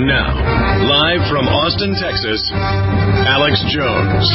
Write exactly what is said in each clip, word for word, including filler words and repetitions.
And now, live from Austin, Texas, Alex Jones.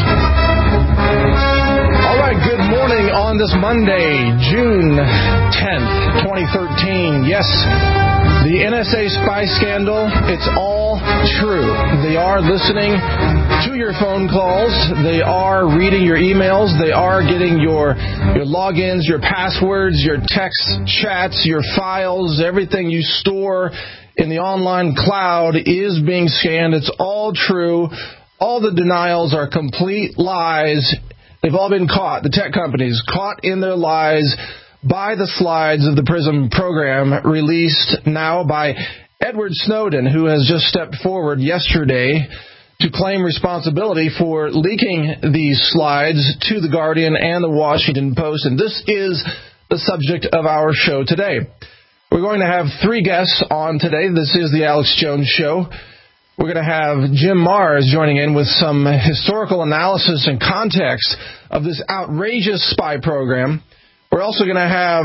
All right, good morning on this Monday, June tenth, twenty thirteen. Yes, the N S A spy scandal, it's all true. They are listening to your phone calls. They are reading your emails. They are getting your, your logins, your passwords, your text chats, your files, everything you store in the online cloud is being scanned. It's all true. All the denials are complete lies. They've all been caught, the tech companies, caught in their lies by the slides of the PRISM program released now by Edward Snowden, who has just stepped forward yesterday to claim responsibility for leaking these slides to The Guardian and The Washington Post. And this is the subject of our show today. We're going to have three guests on today. This is the Alex Jones Show. We're going to have Jim Marrs joining in with some historical analysis and context of this outrageous spy program. We're also going to have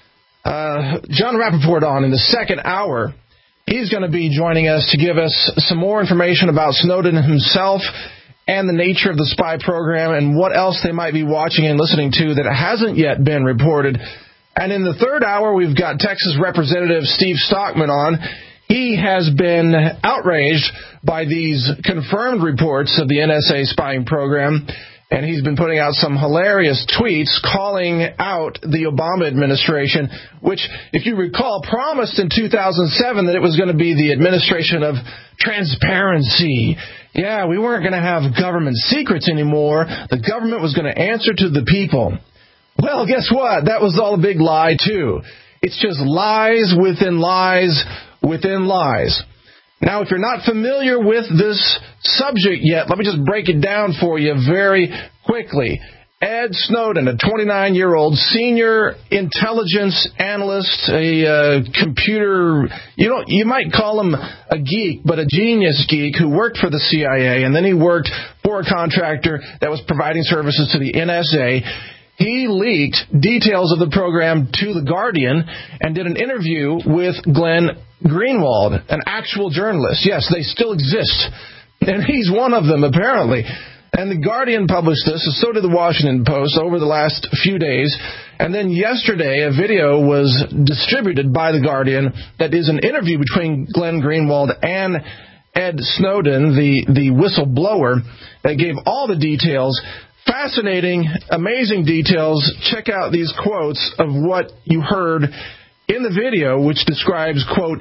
uh, John Rappaport on in the second hour. He's going to be joining us to give us some more information about Snowden himself and the nature of the spy program and what else they might be watching and listening to that hasn't yet been reported. And in the third hour, we've got Texas Representative Steve Stockman on. He has been outraged by these confirmed reports of the N S A spying program, and he's been putting out some hilarious tweets calling out the Obama administration, which, if you recall, promised in two thousand seven that it was going to be the administration of transparency. Yeah, we weren't going to have government secrets anymore. The government was going to answer to the people. Well, guess what? That was all a big lie, too. It's just lies within lies within lies. Now, if you're not familiar with this subject yet, let me just break it down for you very quickly. Ed Snowden, a twenty-nine-year-old senior intelligence analyst, a uh, computer, you know, you might call him a geek, but a genius geek who worked for the C I A, and then he worked for a contractor that was providing services to the N S A. He leaked details of the program to The Guardian and did an interview with Glenn Greenwald, an actual journalist. Yes, they still exist. And he's one of them, apparently. And The Guardian published this, and so did The Washington Post, over the last few days. And then yesterday, a video was distributed by The Guardian that is an interview between Glenn Greenwald and Ed Snowden, the, the whistleblower, that gave all the details. Fascinating, amazing details. Check out these quotes of what you heard in the video, which describes, quote,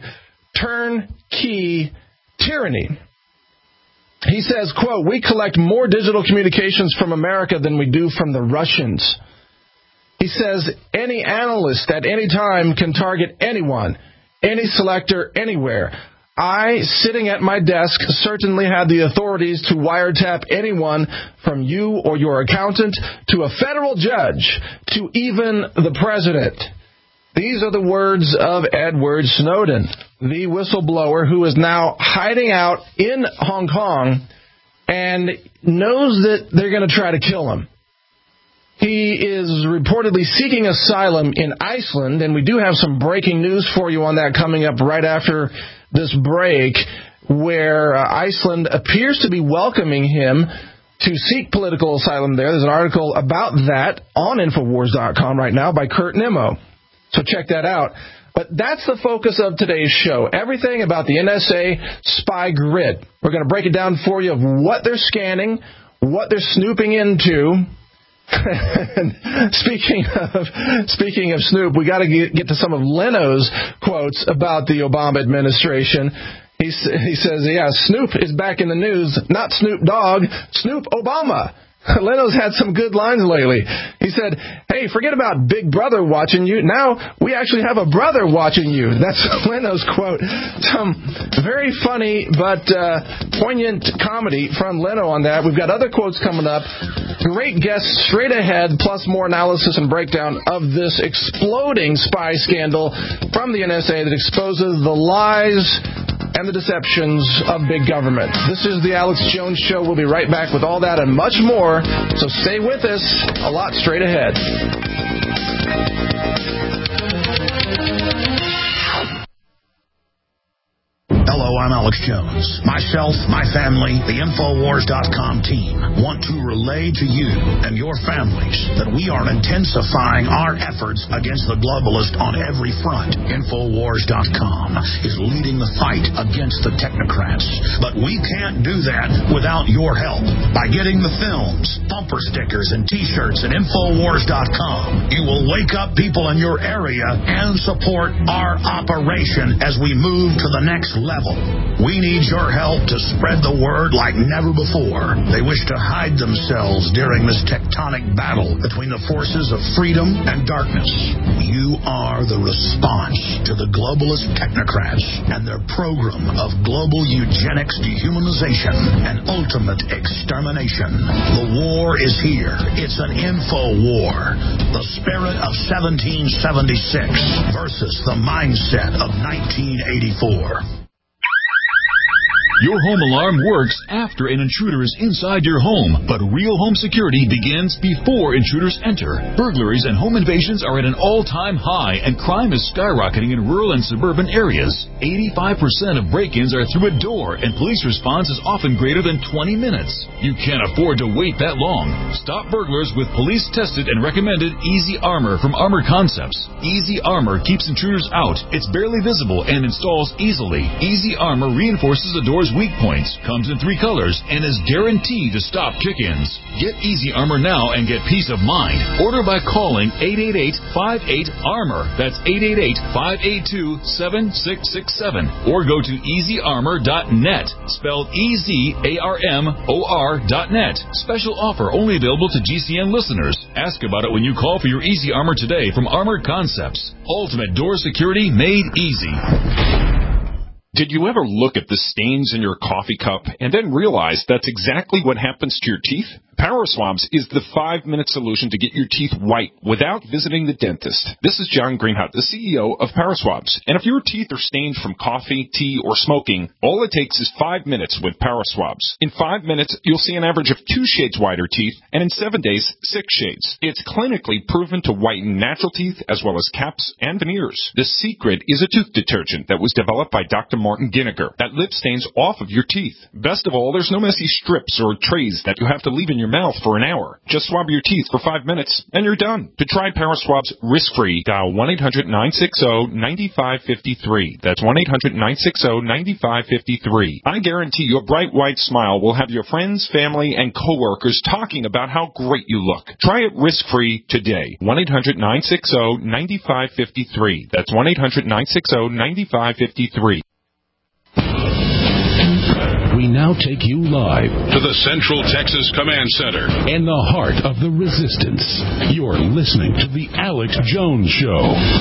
turnkey tyranny. He says, quote, we collect more digital communications from America than we do from the Russians. He says, any analyst at any time can target anyone, any selector, anywhere. I, sitting at my desk, certainly had the authorities to wiretap anyone from you or your accountant to a federal judge to even the president. These are the words of Edward Snowden, the whistleblower who is now hiding out in Hong Kong and knows that they're going to try to kill him. He is reportedly seeking asylum in Iceland, and we do have some breaking news for you on that coming up right after this break, where uh, Iceland appears to be welcoming him to seek political asylum there. There's an article about that on Infowars dot com right now by Kurt Nimmo. So check that out. But that's the focus of today's show. Everything about the N S A spy grid. We're going to break it down for you of what they're scanning, what they're snooping into. And speaking of speaking of Snoop, we got to get, get to some of Leno's quotes about the Obama administration. He, he says, yeah, Snoop is back in the news, not Snoop Dogg, Snoop Obama. Leno's had some good lines lately. He said, hey, forget about Big Brother watching you. Now we actually have a brother watching you. That's Leno's quote. Some very funny but uh, poignant comedy from Leno on that. We've got other quotes coming up. Great guests straight ahead, plus more analysis and breakdown of this exploding spy scandal from the N S A that exposes the lies and the deceptions of big government. This is the Alex Jones Show. We'll be right back with all that and much more. So stay with us. A lot straight ahead. Hello, I'm Alex Jones. Myself, my family, the Infowars dot com team want to relay to you and your families that we are intensifying our efforts against the globalist on every front. Infowars dot com is leading the fight against the technocrats, but we can't do that without your help. By getting the films, bumper stickers, and T-shirts at Infowars dot com, you will wake up people in your area and support our operation as we move to the next level. We need your help to spread the word like never before. They wish to hide themselves during this tectonic battle between the forces of freedom and darkness. You are the response to the globalist technocrats and their program of global eugenics, dehumanization, and ultimate extermination. The war is here. It's an info war. The spirit of seventeen seventy-six versus the mindset of nineteen eighty-four. Your home alarm works after an intruder is inside your home, but real home security begins before intruders enter. Burglaries and home invasions are at an all-time high, and crime is skyrocketing in rural and suburban areas. eighty-five percent of break-ins are through a door, and police response is often greater than twenty minutes. You can't afford to wait that long. Stop burglars with police-tested and recommended Easy Armor from Armor Concepts. Easy Armor keeps intruders out. It's barely visible and installs easily. Easy Armor reinforces the door's weak points, comes in three colors, and is guaranteed to stop kick-ins. Get Easy Armor now and get peace of mind. Order by calling eight eight eight, five eight, ARMOR. That's eight eight eight, five eight two, seven six six seven. Or go to easy armor dot net, spelled E Z A R M O R dot net. Special offer only available to G C N listeners. Ask about it when you call for your Easy Armor today from Armored Concepts. Ultimate door security made easy. Did you ever look at the stains in your coffee cup and then realize that's exactly what happens to your teeth? PowerSwabs is the five-minute solution to get your teeth white without visiting the dentist. This is John Greenhut, the C E O of PowerSwabs. And if your teeth are stained from coffee, tea, or smoking, all it takes is five minutes with PowerSwabs. In five minutes, you'll see an average of two shades whiter teeth, and in seven days, six shades. It's clinically proven to whiten natural teeth as well as caps and veneers. The secret is a tooth detergent that was developed by Doctor Martin Ginniger that lip stains off of your teeth. Best of all, there's no messy strips or trays that you have to leave in your mouth for an hour. Just swab your teeth for five minutes, and you're done. To try PowerSwabs risk-free, dial one eight hundred, nine six zero, nine five five three. That's one eight hundred, nine six zero, nine five five three. I guarantee your bright white smile will have your friends, family, and coworkers talking about how great you look. Try it risk-free today. one eight hundred, nine six zero, nine five five three. That's one eight hundred, nine six zero, nine five five three. We now take you live to the Central Texas Command Center in the heart of the resistance. You're listening to the Alex Jones Show.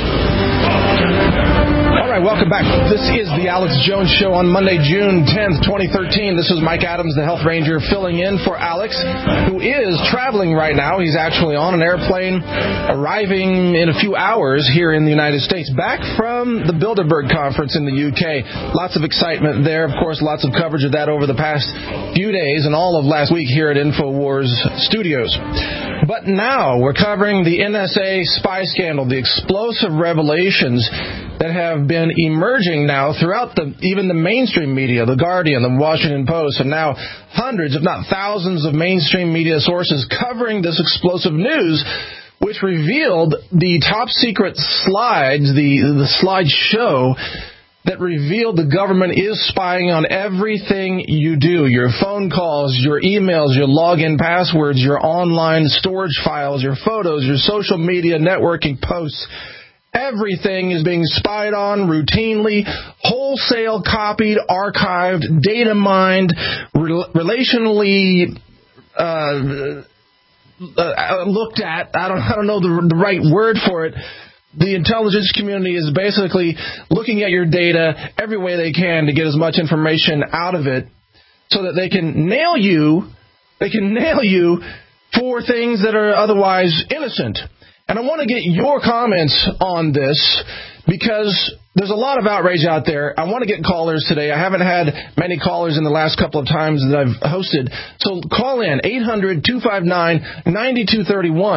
All right, welcome back. This is the Alex Jones Show on Monday, June tenth, twenty thirteen. This is Mike Adams, the Health Ranger, filling in for Alex, who is traveling right now. He's actually on an airplane, arriving in a few hours here in the United States, back from the Bilderberg Conference in the U K. Lots of excitement there. Of course, lots of coverage of that over the past few days and all of last week here at InfoWars Studios. But now we're covering the N S A spy scandal, the explosive revelations that have been emerging now throughout the even the mainstream media, The Guardian, The Washington Post, and now hundreds, if not thousands, of mainstream media sources covering this explosive news, which revealed the top secret slides, the, the slideshow that revealed the government is spying on everything you do, your phone calls, your emails, your login passwords, your online storage files, your photos, your social media networking posts. Everything is being spied on routinely, wholesale copied, archived, data mined, re- relationally uh, uh, looked at. I don't, I don't know the, the right word for it. The intelligence community is basically looking at your data every way they can to get as much information out of it so that they can nail you, they can nail you for things that are otherwise innocent. And I want to get your comments on this because there's a lot of outrage out there. I want to get callers today. I haven't had many callers in the last couple of times that I've hosted. So call in, eight hundred, two five nine, nine two three one.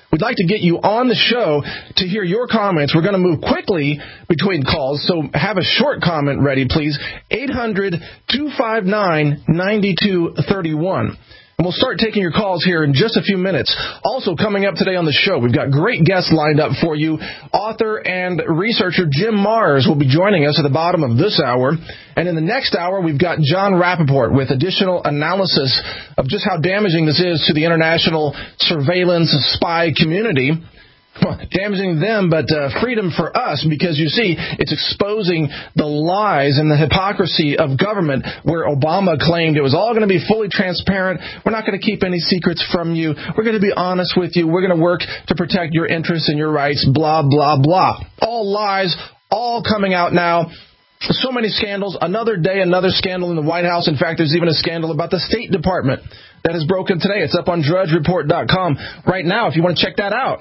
We'd like to get you on the show to hear your comments. We're going to move quickly between calls, so have a short comment ready, please. eight hundred, two five nine, nine two three one. And we'll start taking your calls here in just a few minutes. Also coming up today on the show, we've got great guests lined up for you. Author and researcher Jim Marrs will be joining us at the bottom of this hour. And in the next hour, we've got John Rappaport with additional analysis of just how damaging this is to the international surveillance spy community. Damaging them, but uh, freedom for us, because you see, it's exposing the lies and the hypocrisy of government, where Obama claimed it was all going to be fully transparent. We're not going to keep any secrets from you. We're going to be honest with you. We're going to work to protect your interests and your rights, blah, blah, blah. All lies, all coming out now. So many scandals. Another day, another scandal in the White House. In fact, there's even a scandal about the State Department that is broken today. It's up on drudge report dot com right now if you want to check that out.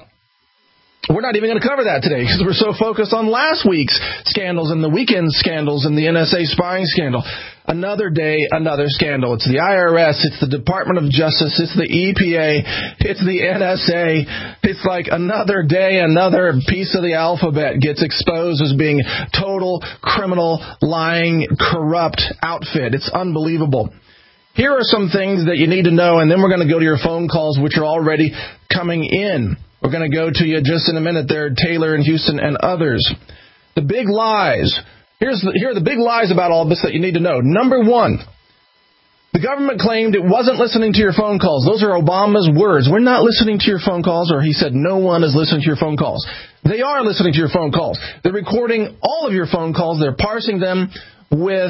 We're not even going to cover that today because we're so focused on last week's scandals and the weekend scandals and the N S A spying scandal. Another day, another scandal. It's the I R S. It's the Department of Justice. It's the E P A. It's the N S A. It's like another day, another piece of the alphabet gets exposed as being total criminal, lying, corrupt outfit. It's unbelievable. Here are some things that you need to know, and then we're going to go to your phone calls, which are already coming in. We're going to go to you just in a minute there, Taylor and Houston and others. The big lies. Here's the, here are the big lies about all this that you need to know. Number one, the government claimed it wasn't listening to your phone calls. Those are Obama's words. We're not listening to your phone calls, or he said no one is listening to your phone calls. They are listening to your phone calls. They're recording all of your phone calls. They're parsing them with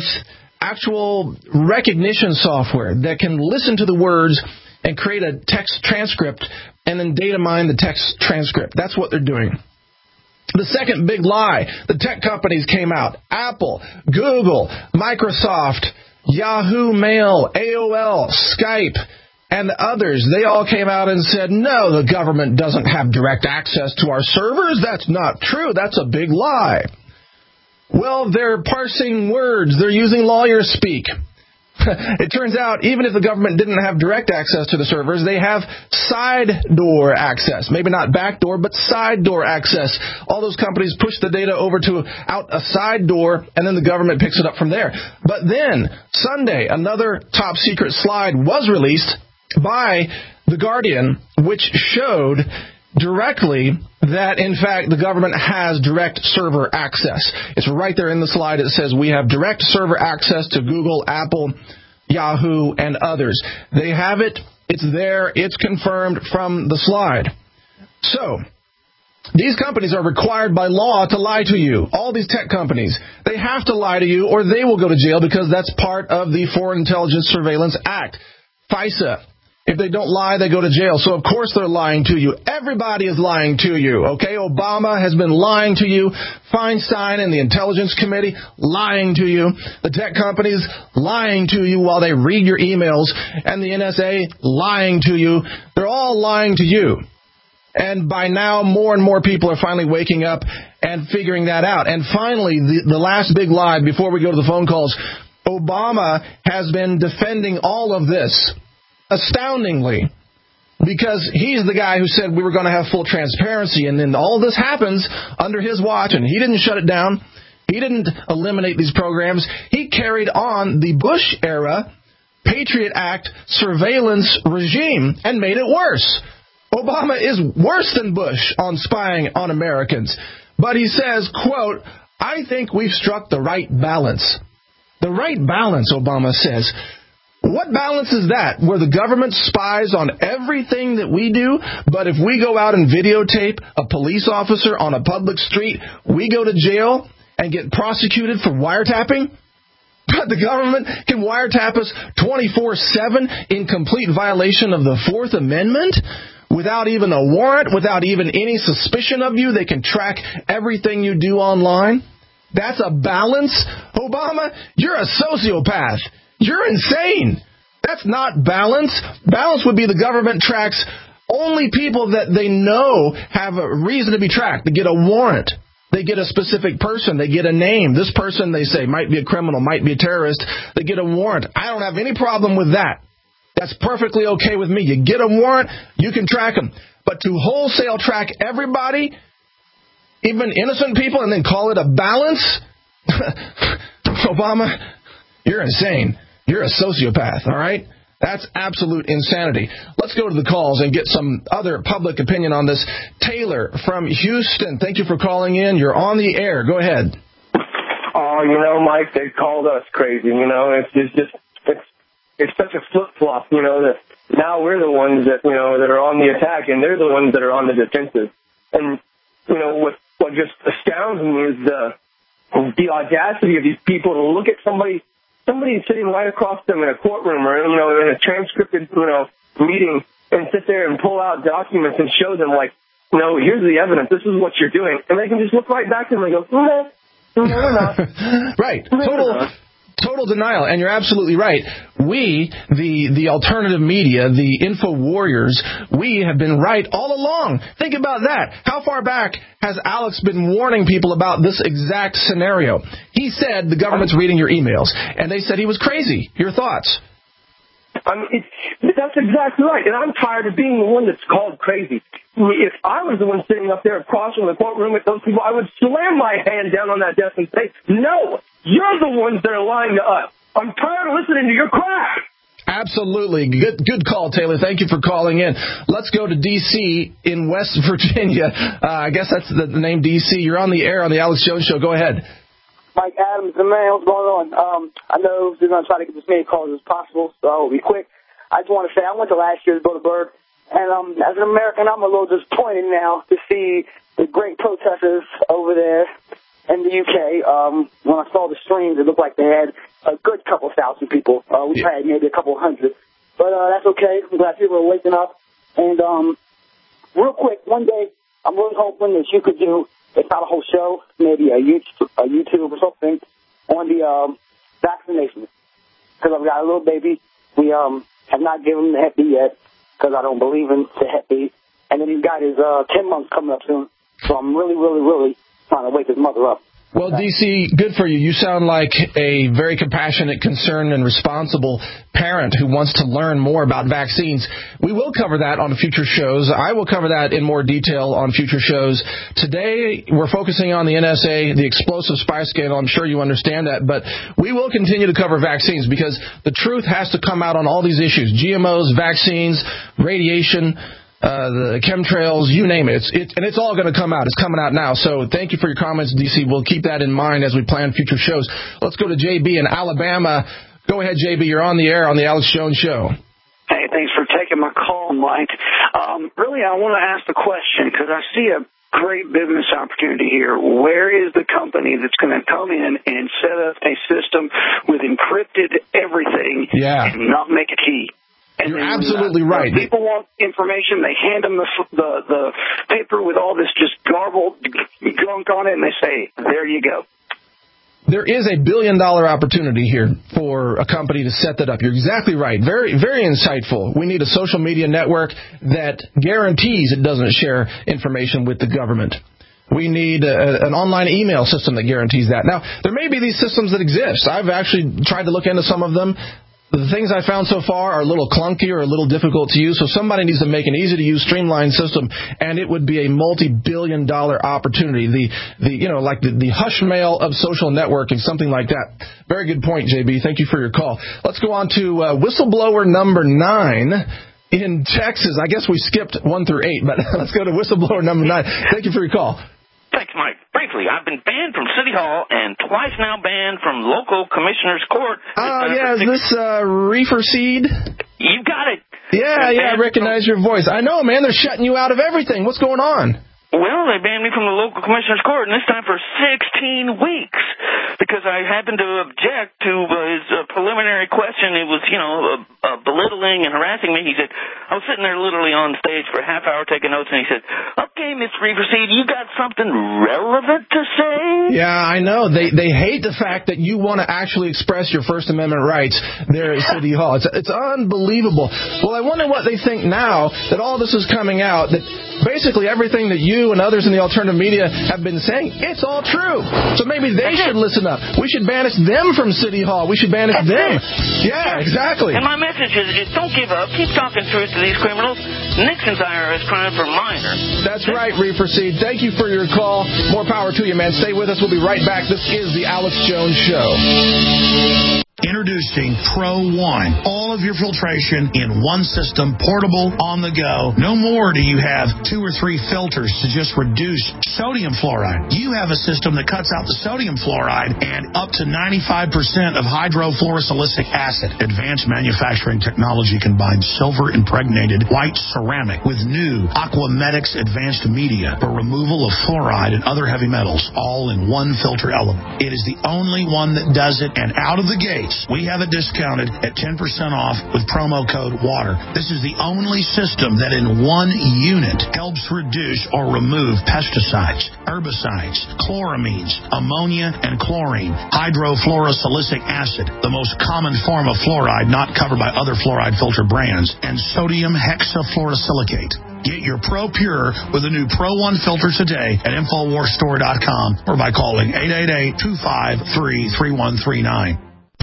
actual recognition software that can listen to the words and create a text transcript and then data mine the text transcript. That's what they're doing. The second big lie, the tech companies came out. Apple, Google, Microsoft, Yahoo Mail, A O L, Skype, and others. They all came out and said, no, the government doesn't have direct access to our servers. That's not true. That's a big lie. Well, they're parsing words. They're using lawyer speak. It turns out, even if the government didn't have direct access to the servers, they have side door access. Maybe not back door, but side door access. All those companies push the data over to out a side door, and then the government picks it up from there. But then, Sunday, another top secret slide was released by The Guardian, which showed directly that, in fact, the government has direct server access. It's right there in the slide. It says we have direct server access to Google, Apple, Yahoo, and others. They have it. It's there. It's confirmed from the slide. So, these companies are required by law to lie to you. All these tech companies, they have to lie to you or they will go to jail because that's part of the Foreign Intelligence Surveillance Act, FISA. If they don't lie, they go to jail. So, of course, they're lying to you. Everybody is lying to you, okay? Obama has been lying to you. Feinstein and the Intelligence Committee lying to you. The tech companies lying to you while they read your emails. And the N S A lying to you. They're all lying to you. And by now, more and more people are finally waking up and figuring that out. And finally, the, the last big lie before we go to the phone calls, Obama has been defending all of this. Astoundingly, because he's the guy who said we were going to have full transparency, and then all this happens under his watch, and he didn't shut it down. He didn't eliminate these programs. He carried on the Bush-era Patriot Act surveillance regime and made it worse. Obama is worse than Bush on spying on Americans. But he says, quote, I think we've struck the right balance. The right balance, Obama says. What balance is that, where the government spies on everything that we do, but if we go out and videotape a police officer on a public street, we go to jail and get prosecuted for wiretapping? But the government can wiretap us twenty-four seven in complete violation of the Fourth Amendment? Without even a warrant, without even any suspicion of you, they can track everything you do online? That's a balance? Obama, you're a sociopath. You're insane. That's not balance. Balance would be the government tracks only people that they know have a reason to be tracked. They get a warrant. They get a specific person. They get a name. This person, they say, might be a criminal, might be a terrorist. They get a warrant. I don't have any problem with that. That's perfectly okay with me. You get a warrant, you can track them. But to wholesale track everybody, even innocent people, and then call it a balance? Obama, you're insane. You're a sociopath, all right? That's absolute insanity. Let's go to the calls and get some other public opinion on this. Taylor from Houston, thank you for calling in. You're on the air. Go ahead. Oh, you know, Mike, they called us crazy. You know, it's, it's just it's it's such a flip-flop, you know, that now we're the ones that, you know, that are on the attack, and they're the ones that are on the defensive. And, you know, what, what just astounds me is the, the audacity of these people to look at somebody somebody sitting right across them in a courtroom or, you know, in a transcripted, you know, meeting and sit there and pull out documents and show them, like, you know, here's the evidence. This is what you're doing. And they can just look right back to them and go, no, no, we're not. Right. Total, total denial. And you're absolutely right. We, the the alternative media, the info warriors, we have been right all along. Think about that. How far back has Alex been warning people about this exact scenario? He said the government's reading your emails, and they said he was crazy. Your thoughts? I mean, it, that's exactly right. And I'm tired of being the one that's called crazy. If I was the one sitting up there across from the courtroom with those people, I would slam my hand down on that desk and say, no, you're the ones that are lying to us. I'm tired of listening to your crap. Absolutely. Good good call, Taylor. Thank you for calling in. Let's go to D C in West Virginia. Uh, I guess that's the, the name D C. You're on the air on the Alex Jones Show. Go ahead. Mike Adams, the man, what's going on? Um, I know we're going to try to get as many calls as possible, so I'll be quick. I just want to say I went to last year's Bilderberg, and um, as an American, I'm a little disappointed now to see the great protesters over there in the U K. Um, when I saw the streams, it looked like they had a good couple thousand people. Uh, we yeah. had maybe a couple hundred. But uh, that's okay. I'm glad people are waking up. And um, real quick, one day, I'm really hoping that you could do, it's not a whole show, maybe a YouTube, a YouTube or something, on the um, vaccination. Because I've got a little baby. We um have not given him the Hep B yet, because I don't believe in the Hep B. And then he's got his uh, ten months coming up soon. So I'm really, really, really trying to wake his mother up. Well, D C, good for you. You sound like a very compassionate, concerned, and responsible parent who wants to learn more about vaccines. We will cover that on future shows. I will cover that in more detail on future shows. Today, we're focusing on the N S A, the explosive spy scandal. I'm sure you understand that. But we will continue to cover vaccines because the truth has to come out on all these issues. G M Os, vaccines, radiation, Uh, the chemtrails, you name it. It's, it and it's all going to come out. It's coming out now. So thank you for your comments, D C. We'll keep that in mind as we plan future shows. Let's go to J B in Alabama. Go ahead, J B. You're on the air on the Alex Jones Show. Hey, thanks for taking my call, Mike. Um, really, I want to ask the question because I see a great business opportunity here. Where is the company that's going to come in and set up a system with encrypted everything yeah. and not make a key? And You're then, absolutely uh, right. People want information. They hand them the, the the paper with all this just garbled gunk on it, and they say, there you go. There is a billion-dollar opportunity here for a company to set that up. You're exactly right. Very, very insightful. We need a social media network that guarantees it doesn't share information with the government. We need a, an online email system that guarantees that. Now, there may be these systems that exist. I've actually tried to look into some of them. The things I found so far are a little clunky or a little difficult to use, so somebody needs to make an easy-to-use, streamlined system, and it would be a multi-billion dollar opportunity. The, the you know, like the, the hush mail of social networking, something like that. Very good point, J B. Thank you for your call. Let's go on to uh, whistleblower number nine in Texas. I guess we skipped one through eight, but let's go to whistleblower number nine. Thank you for your call. Thanks, Mike. Briefly, I've been banned from City Hall and twice now banned from local commissioner's court. Oh, uh, yeah, is this uh, Reefer Seed? You got it. Yeah, yeah, I recognize your voice. I know, man, they're shutting you out of everything. What's going on? Well, they banned me from the local commissioner's court, and this time for sixteen weeks, because I happened to object to uh, his uh, preliminary question. It was, you know, uh, uh, belittling and harassing me. He said, I was sitting there literally on stage for a half hour taking notes, and he said, okay, Mister Reefer Seed, you got something relevant to say? Yeah, I know. They they hate the fact that you want to actually express your First Amendment rights there at City Hall. It's, it's unbelievable. Well, I wonder what they think now that all this is coming out, that basically everything that you and others in the alternative media have been saying, it's all true. So maybe they That's should it. listen up. We should banish them from City Hall. We should banish That's them. it. Yeah, exactly. And my message is, is don't give up. Keep talking truth to these criminals. Nixon's I R S crime for minor. That's right, Reefer Seed. Thank you for your call. More power to you, man. Stay with us. We'll be right back. This is the Alex Jones Show. Introducing Pro One. All of your filtration in one system, portable, on the go. No more do you have two or three filters to just reduce sodium fluoride. You have a system that cuts out the sodium fluoride and up to ninety-five percent of hydrofluorosilicic acid. Advanced manufacturing technology combines silver-impregnated white ceramic with new Aquamedics advanced media for removal of fluoride and other heavy metals, all in one filter element. It is the only one that does it, and out of the gate, we have it discounted at ten percent off with promo code WATER. This is the only system that in one unit helps reduce or remove pesticides, herbicides, chloramines, ammonia, and chlorine, hydrofluorosilicic acid, the most common form of fluoride not covered by other fluoride filter brands, and sodium hexafluorosilicate. Get your Pro Pure with the new Pro One filter today at Infowars Store dot com or by calling eight eight eight, two five three, three one three nine.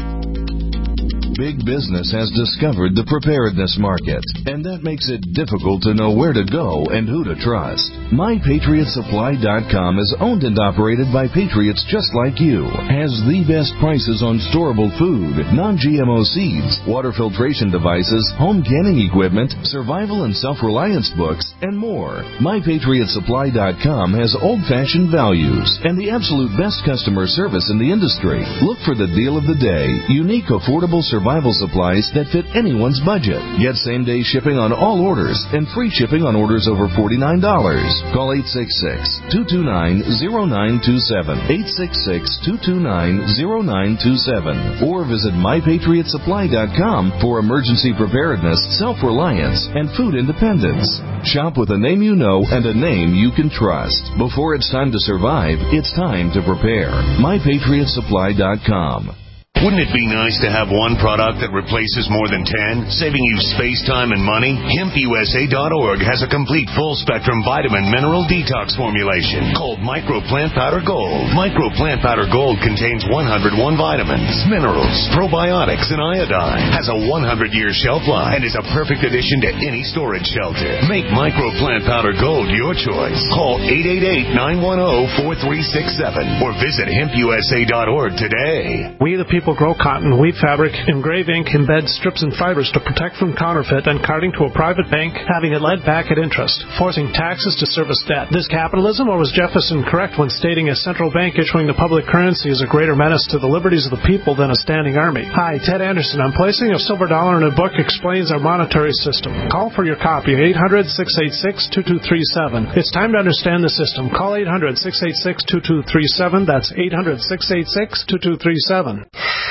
Big business has discovered the preparedness market, and that makes it difficult to know where to go and who to trust. My Patriot Supply dot com is owned and operated by patriots just like you, has the best prices on storable food, non-G M O seeds, water filtration devices, home canning equipment, survival and self-reliance books, and more. My Patriot Supply dot com has old-fashioned values and the absolute best customer service in the industry. Look for the deal of the day, unique, affordable survival Survival supplies that fit anyone's budget. Get same-day shipping on all orders and free shipping on orders over forty-nine dollars. Call eight six six, two two nine, zero nine two seven, eight six six, two two nine, zero nine two seven, or visit My Patriot Supply dot com for emergency preparedness, self-reliance, and food independence. Shop with a name you know and a name you can trust. Before it's time to survive, it's time to prepare. My Patriot Supply dot com. Wouldn't it be nice to have one product that replaces more than ten, saving you space, time, and money? Hemp U S A dot org has a complete full-spectrum vitamin mineral detox formulation called Micro Plant Powder Gold. Micro Plant Powder Gold contains one hundred one vitamins, minerals, probiotics, and iodine. Has a one hundred year shelf life and is a perfect addition to any storage shelter. Make Micro Plant Powder Gold your choice. Call eight eight eight, nine one zero, four three six seven or visit Hemp U S A dot org today. We the people grow cotton, weave fabric, engrave ink, embed strips and fibers to protect from counterfeit and carting to a private bank, having it lent back at interest, forcing taxes to service debt. This capitalism, or was Jefferson correct when stating a central bank issuing the public currency is a greater menace to the liberties of the people than a standing army? Hi, Ted Anderson. I'm placing a silver dollar in a book explains our monetary system. Call for your copy, eight hundred, six eight six, two two three seven. It's time to understand the system. Call eight hundred, six eight six, two two three seven. That's eight hundred, six eight six, two two three seven.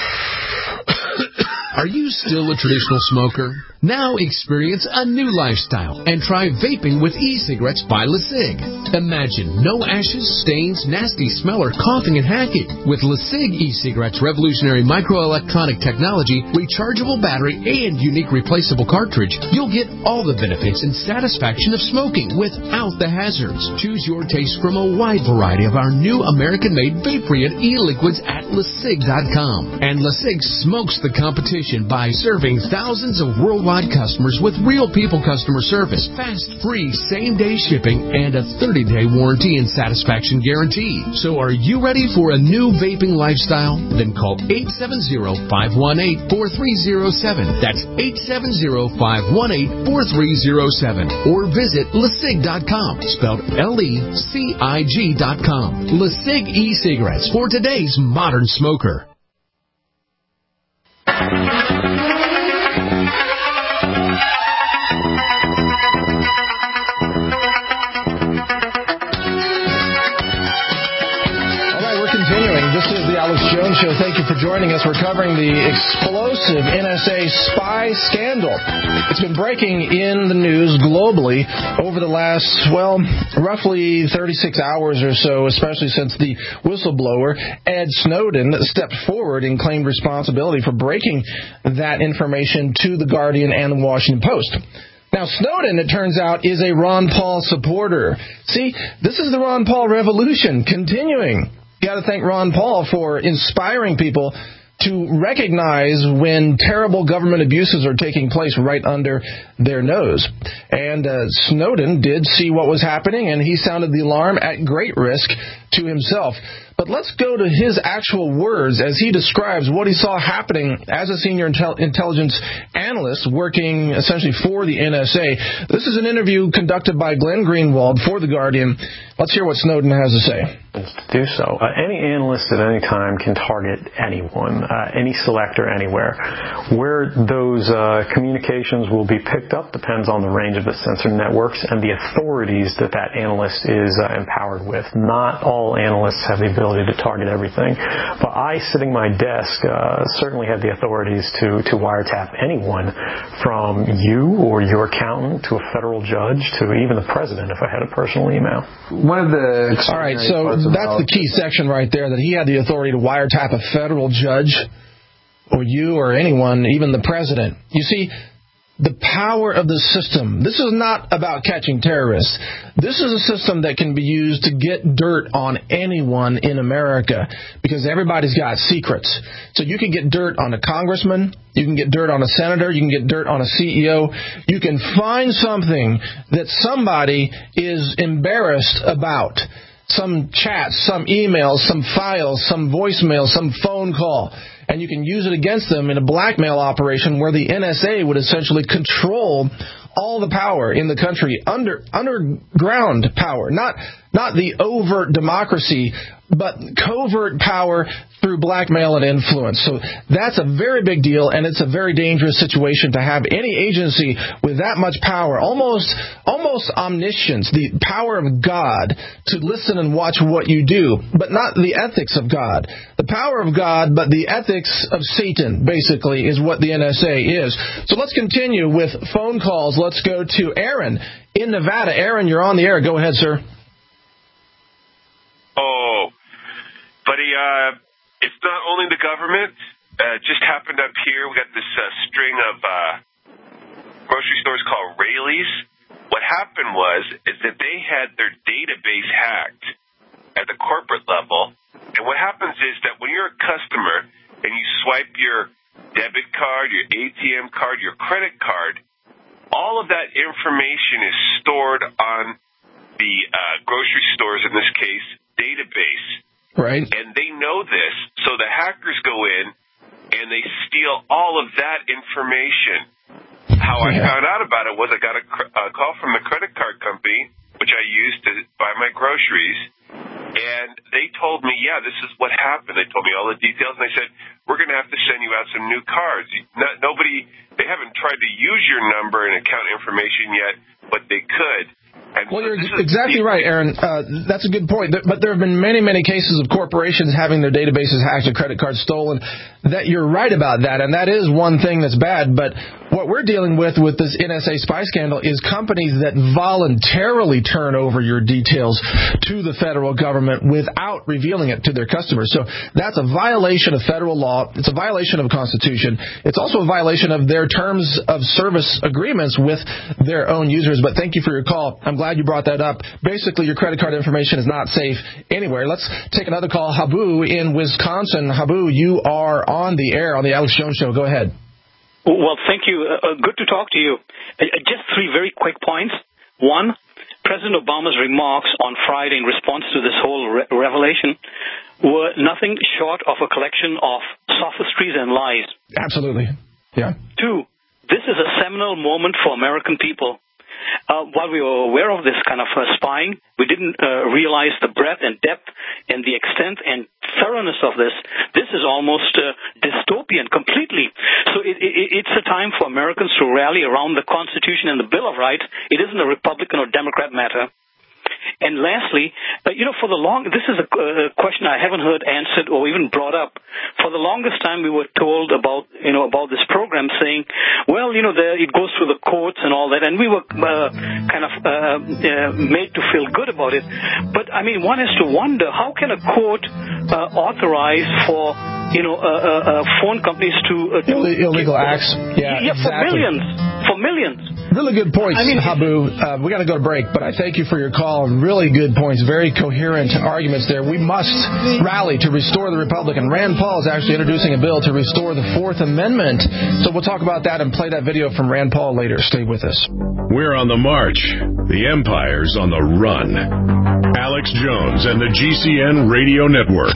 Are you still a traditional smoker? Now experience a new lifestyle and try vaping with e-cigarettes by LeSig. Imagine no ashes, stains, nasty smell, or coughing and hacking. With LeSig e-cigarettes' revolutionary microelectronic technology, rechargeable battery, and unique replaceable cartridge, you'll get all the benefits and satisfaction of smoking without the hazards. Choose your taste from a wide variety of our new American-made vape-free e-liquids at LeSig dot com. And LeSig smokes the competition by serving thousands of worldwide customers with real people customer service, fast, free, same-day shipping, and a thirty day warranty and satisfaction guarantee. So are you ready for a new vaping lifestyle? Then call eight seven zero, five one eight, four three zero seven. That's eight seven zero, five one eight, four three zero seven. Or visit LeSig dot com, spelled L E C I G dot com. LeSig e-cigarettes for today's modern smoker. This is the Alex Jones Show. Thank you for joining us. We're covering the explosive N S A spy scandal. It's been breaking in the news globally over the last, well, roughly thirty-six hours or so, especially since the whistleblower, Ed Snowden, stepped forward and claimed responsibility for breaking that information to The Guardian and The Washington Post. Now, Snowden, it turns out, is a Ron Paul supporter. See, this is the Ron Paul revolution continuing. You got to thank Ron Paul for inspiring people to recognize when terrible government abuses are taking place right under their nose. And uh, Snowden did see what was happening, and he sounded the alarm at great risk to himself. But let's go to his actual words as he describes what he saw happening as a senior intel- intelligence analyst working essentially for the N S A. This is an interview conducted by Glenn Greenwald for The Guardian. Let's hear what Snowden has to say. To do so. Uh, any analyst at any time can target anyone, uh, any selector anywhere. Where those uh, communications will be picked up depends on the range of the sensor networks and the authorities that that analyst is uh, empowered with. Not all analysts have the ability to target everything, but I, sitting my desk, uh, certainly have the authorities to, to wiretap anyone from you or your accountant to a federal judge to even the president if I had a personal email. One of the all right, so that's the key section right there, that he had the authority to wiretap a federal judge or you or anyone, even the president. You see, the power of the system. This is not about catching terrorists. This is a system that can be used to get dirt on anyone in America because everybody's got secrets. So you can get dirt on a congressman, you can get dirt on a senator, you can get dirt on a C E O. You can find something that somebody is embarrassed about. Some chats, some emails, some files, some voicemail, some phone call. And you can use it against them in a blackmail operation where the N S A would essentially control all the power in the country, under underground power, not not the overt democracy, but covert power through blackmail and influence. So that's a very big deal, and it's a very dangerous situation to have any agency with that much power, almost almost omniscience, the power of God to listen and watch what you do, but not the ethics of God. The power of God, but the ethics of Satan, basically, is what the N S A is. So let's continue with phone calls. Let's go to Aaron in Nevada. Aaron, you're on the air. Go ahead, sir. Oh, buddy, uh, it's not only the government. Uh, it just happened up here. We got this uh, string of uh, grocery stores called Raley's. What happened was is that they had their database hacked at the corporate level. And what happens is that when you're a customer and you swipe your debit card, your A T M card, your credit card, all of that information is stored on the uh, grocery stores, in this case, database. Right. And they know this, so the hackers go in and they steal all of that information. How I yeah. found out about it was I got a, cr- a call from the credit card company, which I used to buy my groceries, and they told me, yeah, this is what happened. They told me all the details, and they said, we're going to have to send you out some new cards. Not, nobody, they haven't tried to use your number and account information yet, but they could. And well, so you're exactly right, Aaron. Uh, that's a good point. But there have been many, many cases of corporations having their databases hacked or credit cards stolen. That you're right about that, and that is one thing that's bad. But what we're dealing with with this N S A spy scandal is companies that voluntarily turn over your details to the federal government without revealing it to their customers. So that's a violation of federal law. It's a violation of the Constitution. It's also a violation of their terms of service agreements with their own users. But thank you for your call. I'm glad you brought that up. Basically, your credit card information is not safe anywhere. Let's take another call. Habu in Wisconsin. Habu, you are on the air on the Alex Jones Show. Go ahead. Well, thank you. Uh, good to talk to you. Uh, just three very quick points. One, President Obama's remarks on Friday in response to this whole re- revelation were nothing short of a collection of sophistries and lies. Absolutely. Yeah. Two, this is a seminal moment for American people. Uh, while we were aware of this kind of uh, spying, we didn't uh, realize the breadth and depth and the extent and thoroughness of this. This is almost uh, dystopian completely. So it, it, it's a time for Americans to rally around the Constitution and the Bill of Rights. It isn't a Republican or Democrat matter. And lastly, uh, you know, for the long, this is a uh, question I haven't heard answered or even brought up. For the longest time, we were told about, you know, about this program, saying, well, you know, the, it goes through the courts and all that, and we were uh, kind of uh, uh, made to feel good about it. But I mean, one has to wonder, how can a court uh, authorize for, you know, uh, uh, uh, phone companies to uh, do illegal acts? Yeah, yeah, exactly. for millions, for millions. Really good points, I mean, Habu. Uh, we got to go to break, but I thank you for your call. Really good points, very coherent arguments there. We must rally to restore the Republic, and Rand Paul is actually introducing a bill to restore the Fourth Amendment. So we'll talk about that and play that video from Rand Paul later. Stay with us. We're on the march. The empire's on the run. Alex Jones and the G C N Radio Network.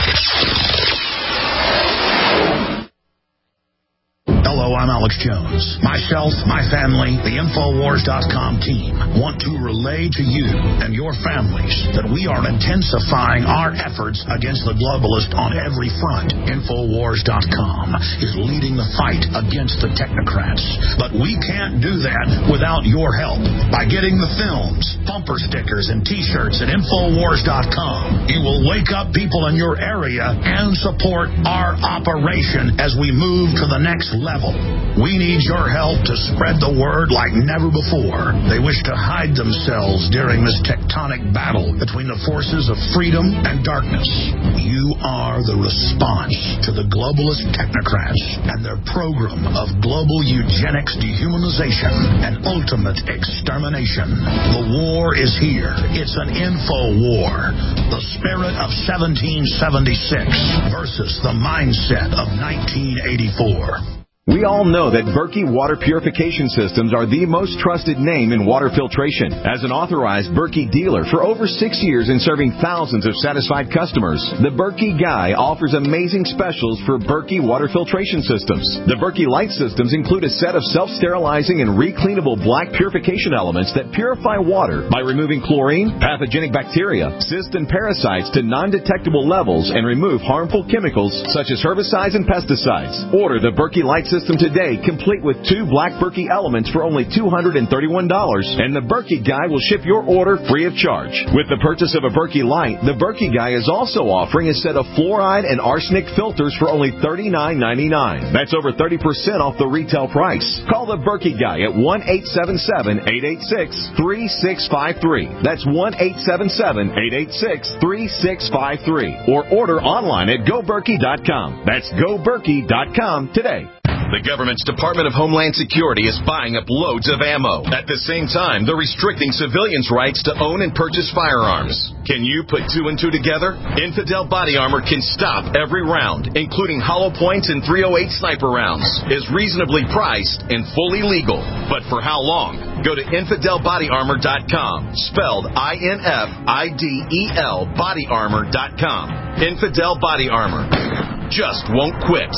Hello, I'm Alex Jones. Myself, my family, the Infowars dot com team want to relay to you and your families that we are intensifying our efforts against the globalists on every front. Infowars dot com is leading the fight against the technocrats. But we can't do that without your help. By getting the films, bumper stickers, and T-shirts at Infowars dot com, you will wake up people in your area and support our operation as we move to the next level. We need your help to spread the word like never before. They wish to hide themselves during this tectonic battle between the forces of freedom and darkness. You are the response to the globalist technocrats and their program of global eugenics, dehumanization, and ultimate extermination. The war is here. It's an info war. The spirit of seventeen seventy-six versus the mindset of nineteen eighty-four. We all know that Berkey Water Purification Systems are the most trusted name in water filtration. As an authorized Berkey dealer for over six years and serving thousands of satisfied customers, the Berkey Guy offers amazing specials for Berkey Water Filtration Systems. The Berkey Light Systems include a set of self-sterilizing and recleanable black purification elements that purify water by removing chlorine, pathogenic bacteria, cysts, and parasites to non-detectable levels and remove harmful chemicals such as herbicides and pesticides. Order the Berkey Light System System today, complete with two black Berkey elements for only two hundred thirty-one dollars, and the Berkey Guy will ship your order free of charge. With the purchase of a Berkey Light, the Berkey Guy is also offering a set of fluoride and arsenic filters for only thirty-nine ninety-nine. That's over thirty percent off the retail price. Call the Berkey Guy at one eight seven seven, eight eight six, three six five three. That's one eight seven seven, eight eight six, three six five three. Or order online at go berkey dot com. That's go berkey dot com today. The government's Department of Homeland Security is buying up loads of ammo. At the same time, they're restricting civilians' rights to own and purchase firearms. Can you put two and two together? Infidel Body Armor can stop every round, including hollow points and three oh eight sniper rounds, is reasonably priced and fully legal. But for how long? Go to infidel body armor dot com, spelled I N F I D E L body armor dot com. Infidel Body Armor. Just won't quit.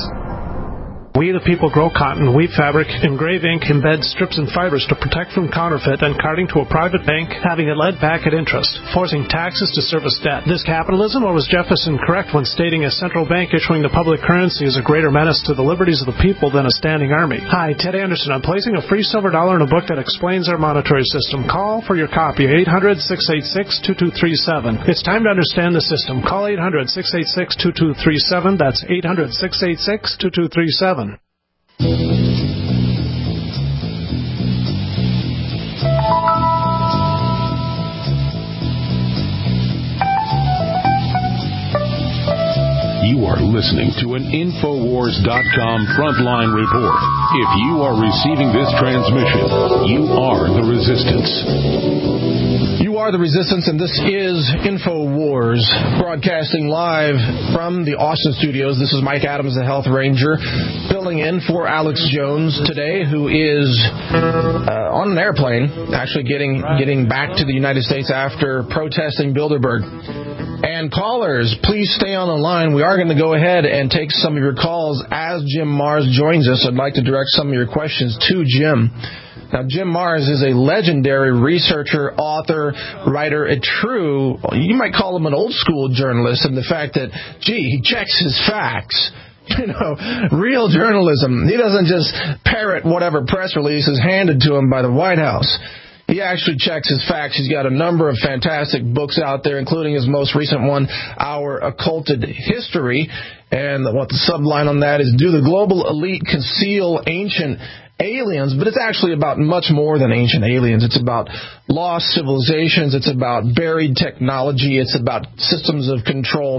We the people grow cotton, weave fabric, engrave ink, embed strips and fibers to protect from counterfeit and carting to a private bank, having it led back at interest, forcing taxes to service debt. This capitalism, or was Jefferson correct when stating a central bank issuing the public currency is a greater menace to the liberties of the people than a standing army? Hi, Ted Anderson. I'm placing a free silver dollar in a book that explains our monetary system. Call for your copy, eight hundred, six eight six, two two three seven. It's time to understand the system. Call eight hundred, six eight six, two two three seven. That's eight hundred, six eight six, two two three seven. You are listening to an Infowars dot com frontline report. If you are receiving this transmission, you are the resistance. You are the resistance, and this is Infowars, broadcasting live from the Austin studios. This is Mike Adams, the Health Ranger, filling in for Alex Jones today, who is uh, on an airplane, actually getting getting back to the United States after protesting Bilderberg. And callers, please stay on the line. We are going to go ahead and take some of your calls as Jim Marrs joins us. I'd like to direct some of your questions to Jim. Now, Jim Marrs is a legendary researcher, author, writer, a true, you might call him an old-school journalist in the fact that, gee, he checks his facts. You know, real journalism. He doesn't just parrot whatever press release is handed to him by the White House. He actually checks his facts. He's got a number of fantastic books out there, including his most recent one, Our Occulted History. And what the subline on that is, Do the Global Elite Conceal Ancient Aliens? But it's actually about much more than ancient aliens. It's about lost civilizations. It's about buried technology. It's about systems of control.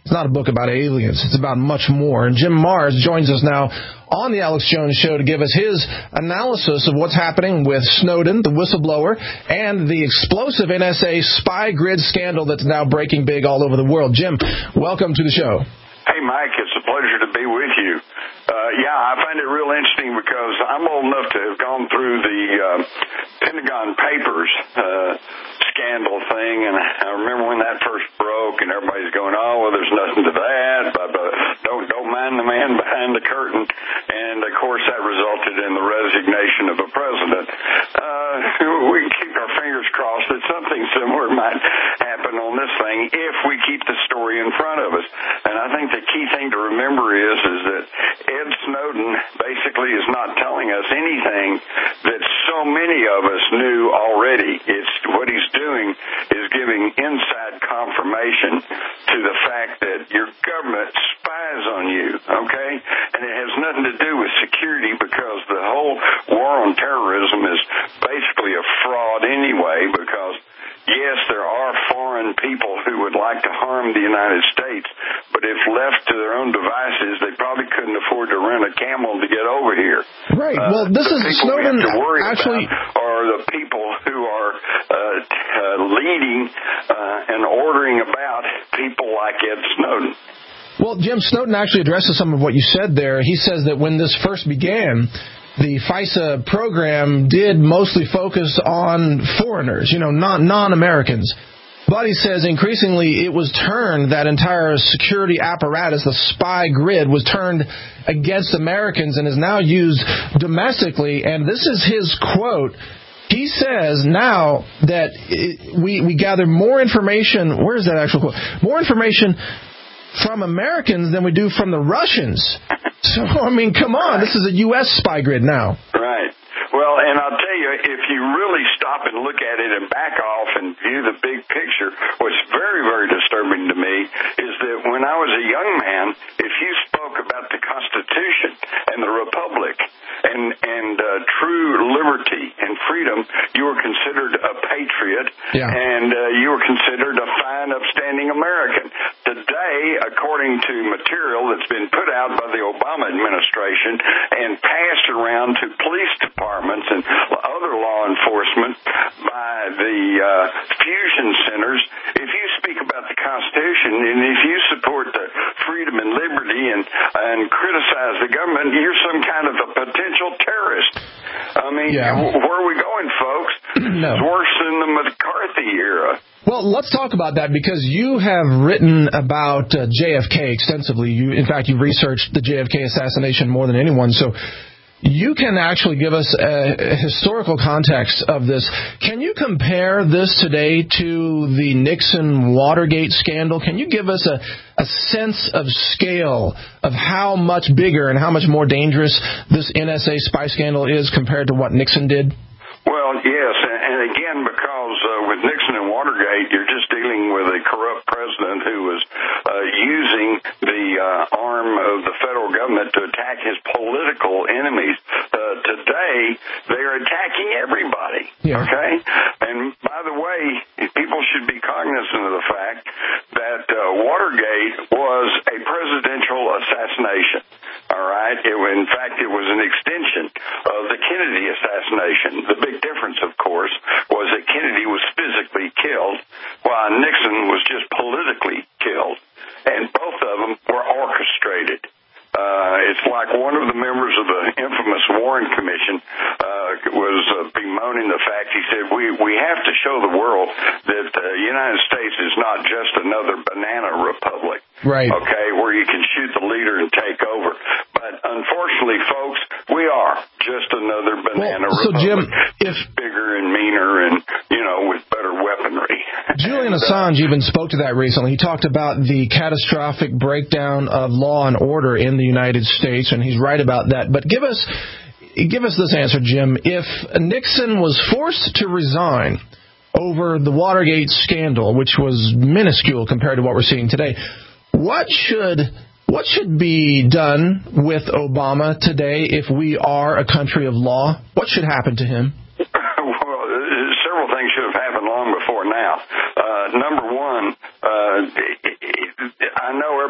It's not a book about aliens. It's about much more. And Jim Marrs joins us now on the Alex Jones Show to give us his analysis of what's happening with Snowden, the whistleblower, and the explosive N S A spy grid scandal that's now breaking big all over the world. Jim, welcome to the show. Hey, Mike, it's a pleasure to be with you. Uh, yeah, I find it real interesting because I'm old enough to have gone through the uh, Pentagon Papers uh, scandal thing, and I remember when that first broke, and everybody's going, "Oh, well, there's nothing to that, but, but don't don't mind the man behind the curtain." And of course, that resulted in the resignation of a president. Uh, we can keep our fingers crossed that something similar might happen on this thing if we keep the story in front of us. And I think the key thing to remember is is that Ed Snowden basically is not telling us anything that so many of us knew already. It's what he's doing is giving inside confirmation to the fact that your government spies on you, okay? And it has nothing to do with security because the whole war on terrorism is basically a fraud anyway because yes, there are foreign people who would like to harm the United States, but if left to their own devices, they probably couldn't afford to rent a camel to get over here. Right. Uh, well, this is Snowden we have to worry actually about are the people who are uh, uh, leading uh, and ordering about people like Ed Snowden. Well, Jim, Snowden actually addresses some of what you said there. He says that when this first began, the FISA program did mostly focus on foreigners, you know, non, non-Americans. But he says increasingly it was turned, that entire security apparatus, the spy grid, was turned against Americans and is now used domestically. And this is his quote. He says now that it, we, we gather more information. Where is that actual quote? More information from Americans than we do from the Russians. So, I mean, come on. This is a U S spy grid now. Right. Well, and I'll tell you, if you really stop and look at it and back off and view the big picture, what's very, very disturbing to me is that when I was a young man, if you spoke about the Constitution and the Republic and, and uh, true liberty and freedom, you were considered a patriot, yeah. and uh, you were considered a fine, upstanding American. Today, according to material that's been put out by the Obama administration and passed around to police departments and other law enforcement by the uh, fusion centers, if you speak about the Constitution and if you support the freedom and liberty and, and criticize the government, you're some kind of a potential terrorist. I mean, yeah. where are we going, folks? No. It's worse than the McCarthy era. Well, let's talk about that because you have written about uh, J F K extensively. You, in fact, you've researched the J F K assassination more than anyone. So you can actually give us a, a historical context of this. Can you compare this today to the Nixon-Watergate scandal? Can you give us a, a sense of scale of how much bigger and how much more dangerous this N S A spy scandal is compared to what Nixon did? Well, yes, and again, because uh, with Nixon and Watergate, you're just dealing with a corrupt president who was uh, using the uh, arm of the federal government to attack his political enemies. Uh, today, they're attacking everybody, yeah. okay? And by the way, people should be cognizant of the fact that uh, Watergate was a presidential assassination. All right. It, in fact, it was an extension of the Kennedy assassination. The big difference, of course, was that Kennedy was physically killed while Nixon was just politically killed. And both of them were orchestrated. Uh, it's like one of the members of the infamous Warren Commission uh, was uh, bemoaning the fact, he said, we, we have to show the world that the United States is not just another banana republic. Right. Okay, where you can shoot the leader and take over. But unfortunately, folks, we are just another banana well, so republic. Jim, if bigger and meaner and, you know, with better weaponry. Julian and, Assange uh, even spoke to that recently. He talked about the catastrophic breakdown of law and order in the United States, and he's right about that. But give us, give us this answer, Jim. If Nixon was forced to resign over the Watergate scandal, which was minuscule compared to what we're seeing today, what should what should be done with Obama today if we are a country of law? What should happen to him? Well, several things should have happened long before now. Uh, number one, uh, I know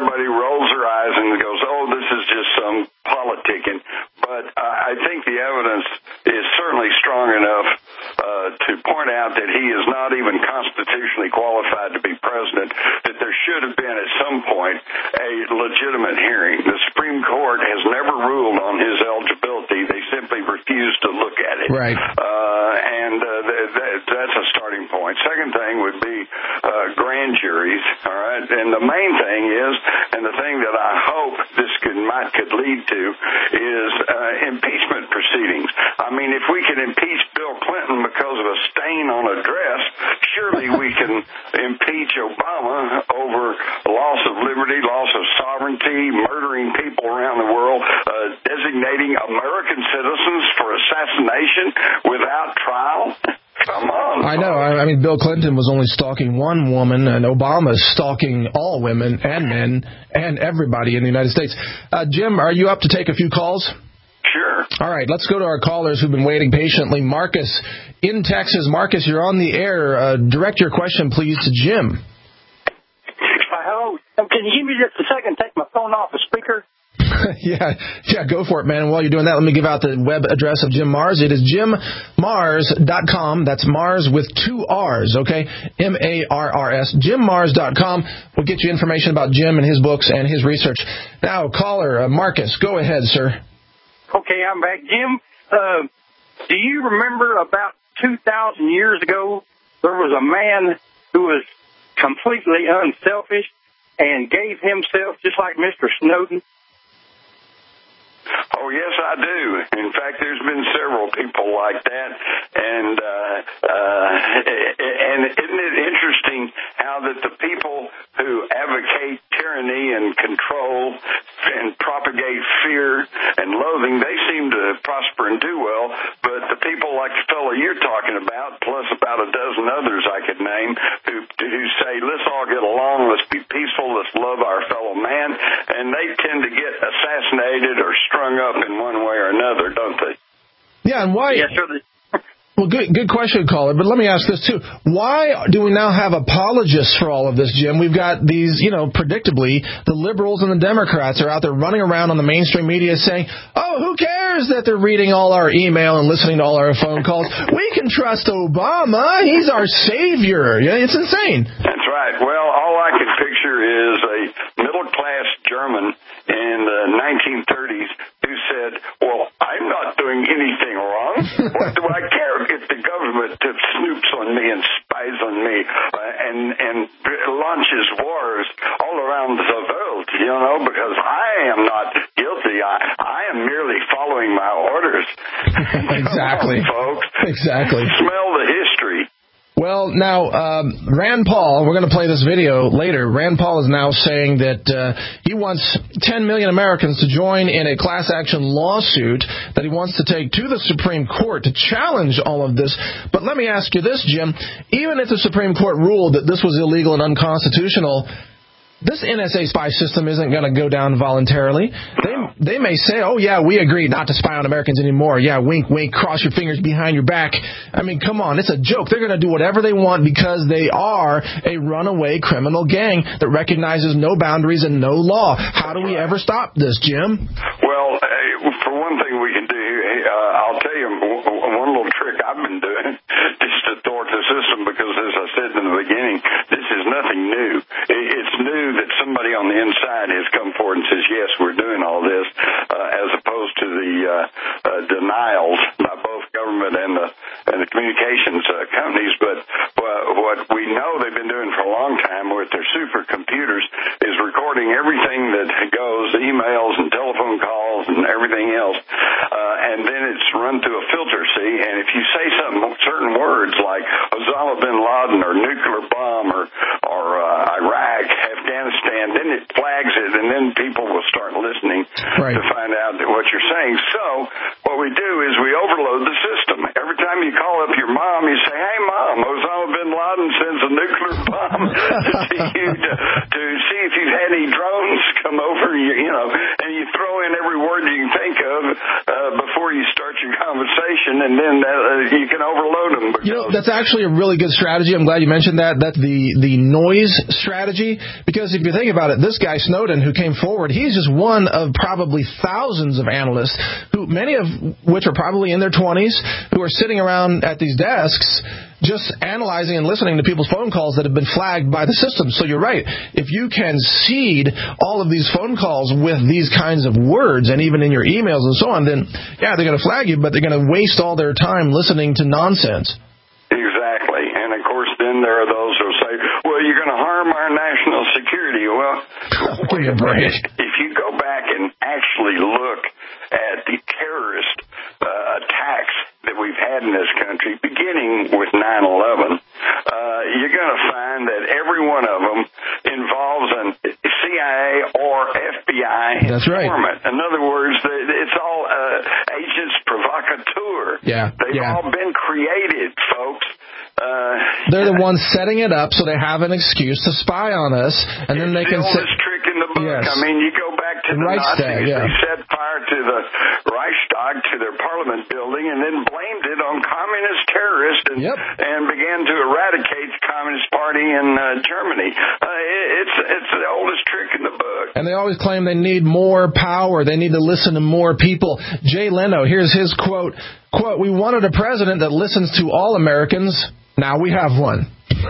I think the evidence is certainly strong enough uh, to point out that he is not even constitutionally qualified to be president, that there should have been at some point a legitimate hearing. The Supreme Court has never ruled on his eligibility. They simply refused to look at it. Right. Uh, and uh, th- th- that's a starting point. Second thing would be uh, grand juries, all right? And the main thing is, and the thing that I hope this could, might could lead to, is uh, impeachment proceedings. I mean, if we can impeach Bill Clinton because of a stain on a dress, surely we can impeach Obama over loss of liberty, loss of sovereignty, murdering people around the world, uh, designating American citizens for assassination without trial. Come on. I know. I mean, Bill Clinton was only stalking one woman, and Obama's stalking all women and men and everybody in the United States. Uh, Jim, are you up to take a few calls? Sure. All right, let's go to our callers who've been waiting patiently. Marcus in Texas. Marcus, you're on the air. Uh, direct your question, please, to Jim. Uh, hello. Can you give me just a second? Take my phone off the speaker. yeah, yeah, go for it, man. And while you're doing that, let me give out the web address of Jim Marrs. It is jim mars dot com. That's Mars with two R's, okay? M A R R S. jim mars dot com. We'll get you information about Jim and his books and his research. Now, caller, uh, Marcus, go ahead, sir. Okay, I'm back. Jim, uh, do you remember about two thousand years ago, there was a man who was completely unselfish and gave himself, just like Mister Snowden? Oh, yes, I do. In fact, there's been several people like that. And uh, uh, and isn't it interesting how that the people who advocate tyranny and control and propagate fear and loathing, they seem to prosper and do well. But the people like the fellow you're talking about, plus about a dozen others I could name, who, who say, let's all get along, let's be peaceful, let's love our fellow man, and they tend to get assassinated or strung up in one way or another, don't they? Yeah, and why? Yes, sir. Well, good, good question, caller. But let me ask this too: why do we now have apologists for all of this, Jim? We've got these, you know, predictably, the liberals and the Democrats are out there running around on the mainstream media saying, "Oh, who cares that they're reading all our email and listening to all our phone calls? We can trust Obama; he's our savior." Yeah, it's insane. That's right. Well, all I can picture is a middle-class German in the nineteen thirties who said, "Well, I'm not doing anything wrong. What do I care if the government snoops on me and spies on me uh, and and launches wars all around the world, you know, because I am not guilty. I, I am merely following my orders." Exactly. Come on, folks. Exactly. Smell the history. Well, now, um, Rand Paul, we're going to play this video later. Rand Paul is now saying that uh, he wants ten million Americans to join in a class action lawsuit that he wants to take to the Supreme Court to challenge all of this. But let me ask you this, Jim. Even if the Supreme Court ruled that this was illegal and unconstitutional, this N S A spy system isn't going to go down voluntarily. They they may say, oh, yeah, we agree not to spy on Americans anymore. Yeah, wink, wink, cross your fingers behind your back. I mean, come on, it's a joke. They're going to do whatever they want because they are a runaway criminal gang that recognizes no boundaries and no law. How do we ever stop this, Jim? Well, uh, for one thing we can do, uh, I'll tell you one little trick I've been doing just to thwart the system because, as I said in the beginning, this is nothing new. It's new that somebody on the inside has come forward and says, yes, we're doing all this, uh, as opposed to the uh, uh, denials by both government and the, and the communications uh, companies. But uh, what we know they've been doing for a long time with their supercomputers is recording everything that goes, emails and telephone calls and everything else, uh, and then it's run through a filter, see, and if you say something, certain words like Osama bin Laden or nuclear bomb or, or uh, Iraq, Afghanistan, then it flags it, and then people will start listening right. to find out what you're saying. So what we do is we overload the system. Every time you call up your mom, you say, hey, Mom, Osama bin Laden sends a nuclear bomb to you to, to see if you've had any drones come over, you, you know, and you throw in every word you can think of uh, before you start your conversation, and then uh, you can overload them. You know, that's actually a really good strategy. I'm glad you mentioned that. That's the, the noise strategy, because if you think about it, this guy Snowden who came forward, he's just one of probably thousands of analysts who who, many of which are probably in their twenties, who are sitting around at these desks just analyzing and listening to people's phone calls that have been flagged by the system. So you're right. If you can seed all of these phone calls with these kinds of words, and even in your emails and so on, then, yeah, they're going to flag you, but they're going to waste all their time listening to nonsense. Exactly. And, of course, then there are those who say, well, you're going to harm our national security. Well, wait a minute. If you go back and actually look at the terrorist uh, attacks that we've had in this country, beginning with nine eleven, uh, you're going to find that every one of them involves an C I A or F B I That's informant. Right. In other words, it's all uh, agents provocateur. Yeah. They've yeah. all been created, folks. Uh, They're the ones setting it up, so they have an excuse to spy on us, and then they the can oldest sit. trick in the book. Yes. I mean, you go back to the Reichstag, Nazis. yeah. They set fire to the Reichstag, to their parliament building, and then blamed it on communist terrorists and, yep. and began to eradicate the Communist Party in uh, Germany. Uh, it, it's it's the oldest trick in the book. And they always claim they need more power. They need to listen to more people. Jay Leno, here's his quote. Quote, we wanted a president that listens to all Americans. Now we have one.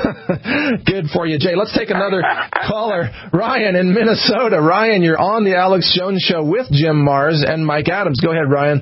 Good for you, Jay. Let's take another caller. Ryan in Minnesota. Ryan, you're on the Alex Jones Show with Jim Mars and Mike Adams. Go ahead, Ryan.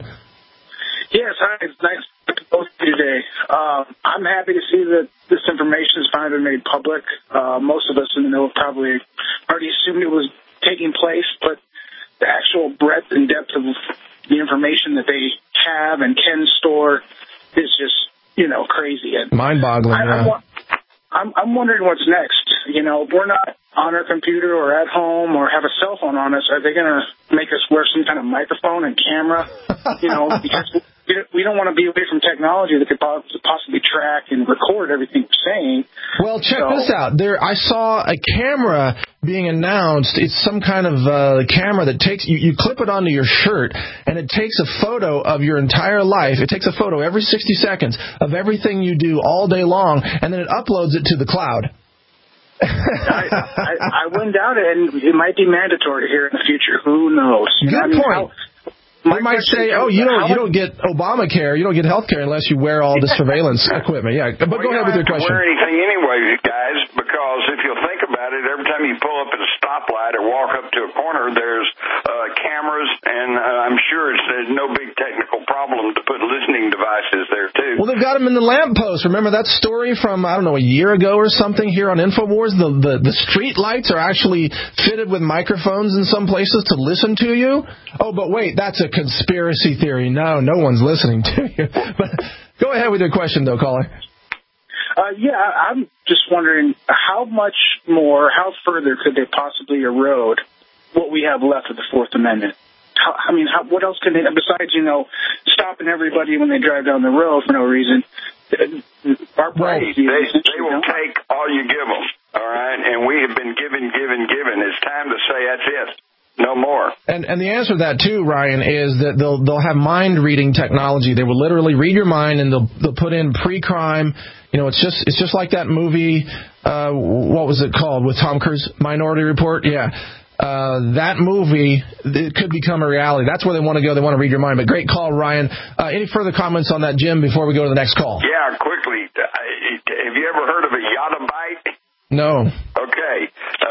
Yes, hi. It's nice to be both of you today. Um, I'm happy to see that this information has finally been made public. Uh, most of us in the know probably already assumed it was taking place, but the actual breadth and depth of the information that they have and can store is just, you know, crazy. And mind-boggling. I, yeah. I'm, I'm, I'm wondering what's next. You know, if we're not on our computer or at home or have a cell phone on us, are they going to make us wear some kind of microphone and camera? You know, because we don't want to be away from technology that could possibly track and record everything we're saying. Well, check so, this out. There, I saw a camera being announced. It's some kind of uh, camera that takes you, you clip it onto your shirt, and it takes a photo of your entire life. It takes a photo every sixty seconds of everything you do all day long, and then it uploads it to the cloud. I, I, I wouldn't doubt it, and it might be mandatory here in the future. Who knows? Good I mean, point. How, They might say, "Oh, you don't, you don't get Obamacare, you don't get health care unless you wear all this surveillance equipment." Yeah, but well, go ahead with your question. You don't have to wear anything anyway, guys, because if you'll think about it, every time you pull up at a stoplight or walk up to a corner, there's uh, cameras, and uh, I'm sure it's, there's no big technical problem to put listening devices there too. Well, they've got them in the lamppost. Remember that story from I don't know a year ago or something here on InfoWars? The the, the street lights are actually fitted with microphones in some places to listen to you. Oh, but wait, that's a conspiracy theory. No, no one's listening to you. But go ahead with your question, though, caller. Uh, yeah, I'm just wondering how much more, how further could they possibly erode what we have left of the Fourth Amendment? How, I mean, how, what else can they, besides, you know, stopping everybody when they drive down the road for no reason? Our right. They, they will take all you give them, all right? And we have been given, given, given. It's time to say that's it. No more. And and the answer to that too, Ryan, is that they'll they'll have mind reading technology. They will literally read your mind, and they'll they'll put in pre-crime. You know, it's just it's just like that movie. Uh, what was it called with Tom Cruise? Minority Report. Yeah. Uh, that movie, it could become a reality. That's where they want to go. They want to read your mind. But great call, Ryan. Uh, any further comments on that, Jim, before we go to the next call? Yeah, quickly. Uh, have you ever heard of a yottabyte? No. Okay. Uh,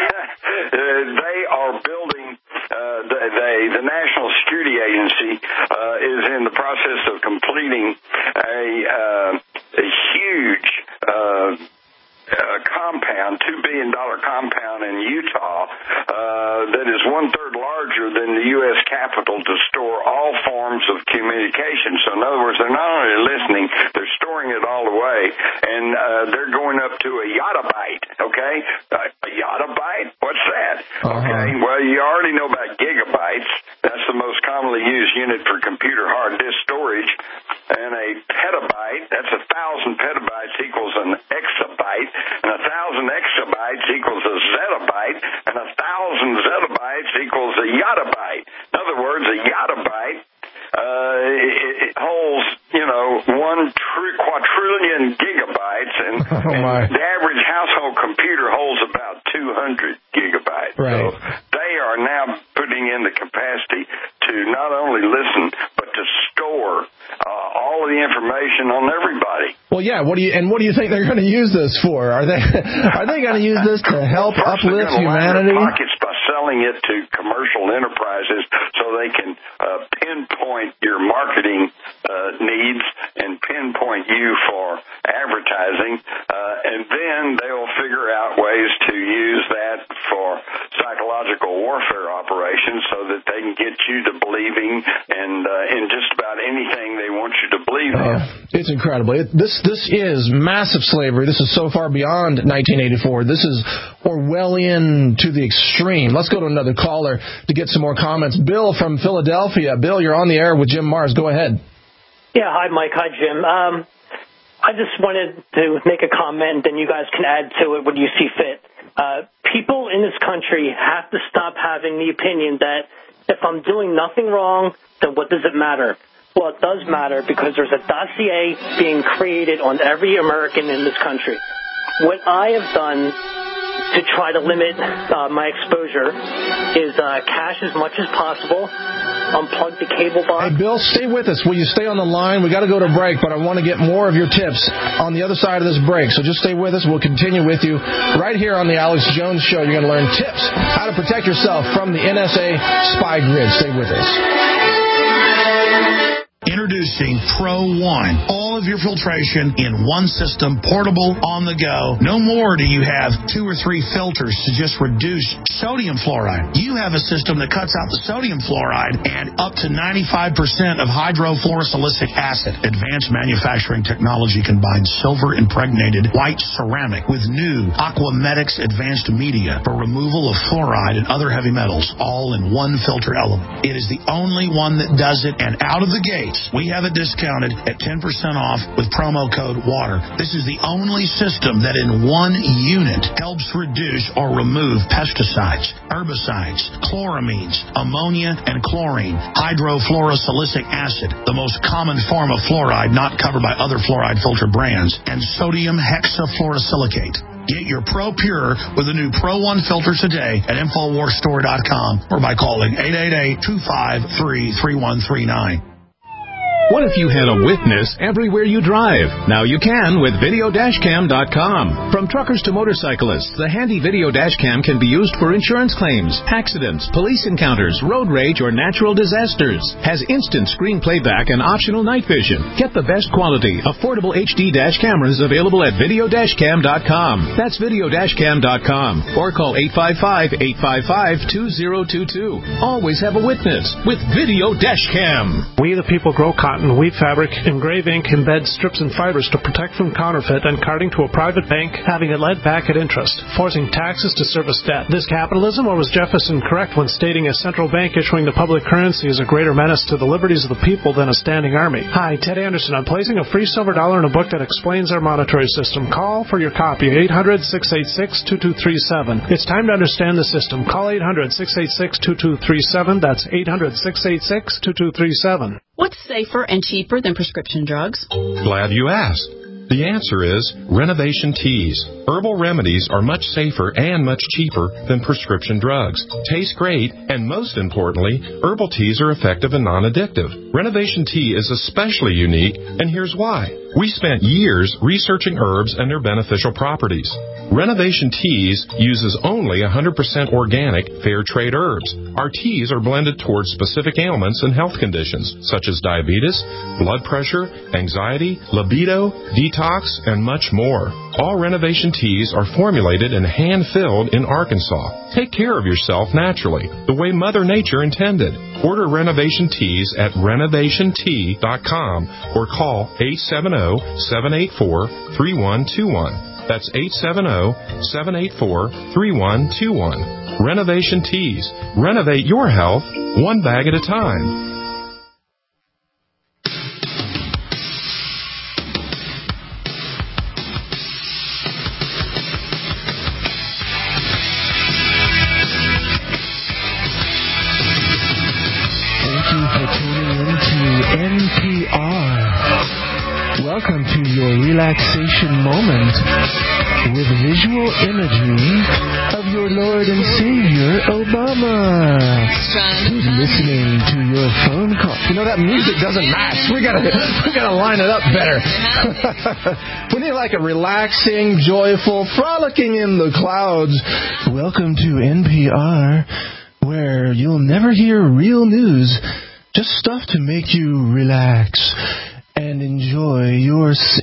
they are building, uh, the, they, the National Security Agency uh, is in the process of completing a, uh, a huge uh, uh, compound, two billion dollars compound in Utah uh, that is one-third larger than the U S Capitol to store all forms of communication. So in other words, they're not only listening, they're storing it all away, and uh, they're going up to a yottabyte, okay? Uh, a yottabyte? What's that? Uh-huh. Okay, well, you already know about gigabytes. That's the most commonly used unit for computer hard disk storage. And a petabyte, that's a thousand petabytes equals an exabyte, and a thousand exabytes equals a zettabyte, and a thousand zettabytes equals a yottabyte. In other words, a yottabyte uh, it, it holds, you know, one tri- quadrillion gigabytes, and, oh and the average household computer holds about two hundred gigabytes. Right. So they are now putting in the capacity to not only listen, but information on everybody. Well, yeah. What do you and what do you think they're going to use this for? Are they are they going to use this to help well, first uplift they're humanity? Line their pockets by selling it to commercial enterprises, so they can uh, pinpoint your marketing uh, needs and pinpoint you for advertising, uh, and then they'll figure out ways to use that for psychological warfare operations, so that they can get you to believing and uh, in just about anything they want you to believe in. Uh, it's incredible. It, this this is massive slavery. This is so far beyond nineteen eighty-four. This is Orwellian to the extreme. Let's go to another caller to get some more comments. Bill from Philadelphia. Bill, you're on the air with Jim Mars. Go ahead. Yeah, hi, Mike. Hi, Jim. Um, I just wanted to make a comment, and then you guys can add to it when you see fit. Uh, people in this country have to stop having the opinion that if I'm doing nothing wrong, then what does it matter? Well, it does matter, because there's a dossier being created on every American in this country. What I have done to try to limit uh, my exposure is uh, cash as much as possible, unplug the cable box. Hey, Bill, stay with us. Will you stay on the line? We got to go to break, but I want to get more of your tips on the other side of this break. So just stay with us. We'll continue with you right here on the Alex Jones Show. You're going to learn tips how to protect yourself from the N S A spy grid. Stay with us. Introducing Pro One. All of your filtration in one system, portable, on the go. No more do you have two or three filters to just reduce sodium fluoride. You have a system that cuts out the sodium fluoride and up to ninety-five percent of hydrofluorosilicic acid. Advanced manufacturing technology combines silver-impregnated white ceramic with new Aquamedics advanced media for removal of fluoride and other heavy metals, all in one filter element. It is the only one that does it, and out of the gate, we have it discounted at ten percent off with promo code WATER. This is the only system that in one unit helps reduce or remove pesticides, herbicides, chloramines, ammonia, and chlorine, hydrofluorosilicic acid, the most common form of fluoride not covered by other fluoride filter brands, and sodium hexafluorosilicate. Get your Pro Pure with the new Pro One filter today at Infowars Store dot com or by calling eight eight eight, two five three, three one three nine. What if you had a witness everywhere you drive? Now you can with video dash cam dot com. From truckers to motorcyclists, the handy Video Dash Cam can be used for insurance claims, accidents, police encounters, road rage, or natural disasters. Has instant screen playback and optional night vision. Get the best quality, affordable H D dash cameras available at video dash cam dot com. That's video dash cam dot com. Or call eight five five, eight five five, two zero two two. Always have a witness with Video Dash Cam. We the people grow cotton, wheat fabric, engrave ink, embed strips and fibers to protect from counterfeit and carting to a private bank, having it led back at interest, forcing taxes to service debt. This capitalism, or was Jefferson correct when stating a central bank issuing the public currency is a greater menace to the liberties of the people than a standing army? Hi, Ted Anderson. I'm placing a free silver dollar in a book that explains our monetary system. Call for your copy, eight hundred, six eight six, two two three seven. It's time to understand the system. Call eight hundred, six eight six, two two three seven. That's eight hundred, six eight six, two two three seven. What's safer and cheaper than prescription drugs? Glad you asked. The answer is Renovation Teas. Herbal remedies are much safer and much cheaper than prescription drugs. Taste great, and most importantly, herbal teas are effective and non-addictive. Renovation Tea is especially unique, and here's why. We spent years researching herbs and their beneficial properties. Renovation Teas uses only one hundred percent organic, fair trade herbs. Our teas are blended towards specific ailments and health conditions, such as diabetes, blood pressure, anxiety, libido, detox, and much more. All Renovation Teas are formulated and hand-filled in Arkansas. Take care of yourself naturally, the way Mother Nature intended. Order Renovation Teas at renovation tea dot com or call eight seven zero, seven eight four, three one two one. That's eight seven zero, seven eight four, three one two one. Renovation Teas. Renovate your health one bag at a time. welcome to your relaxation moment with visual imagery of your Lord and Savior, Obama. Who's listening to your phone call? You know, that music doesn't match. We gotta, we gotta line it up better. We need like a relaxing, joyful, frolicking in the clouds. Welcome to N P R, where you'll never hear real news, just stuff to make you relax and enjoy your s-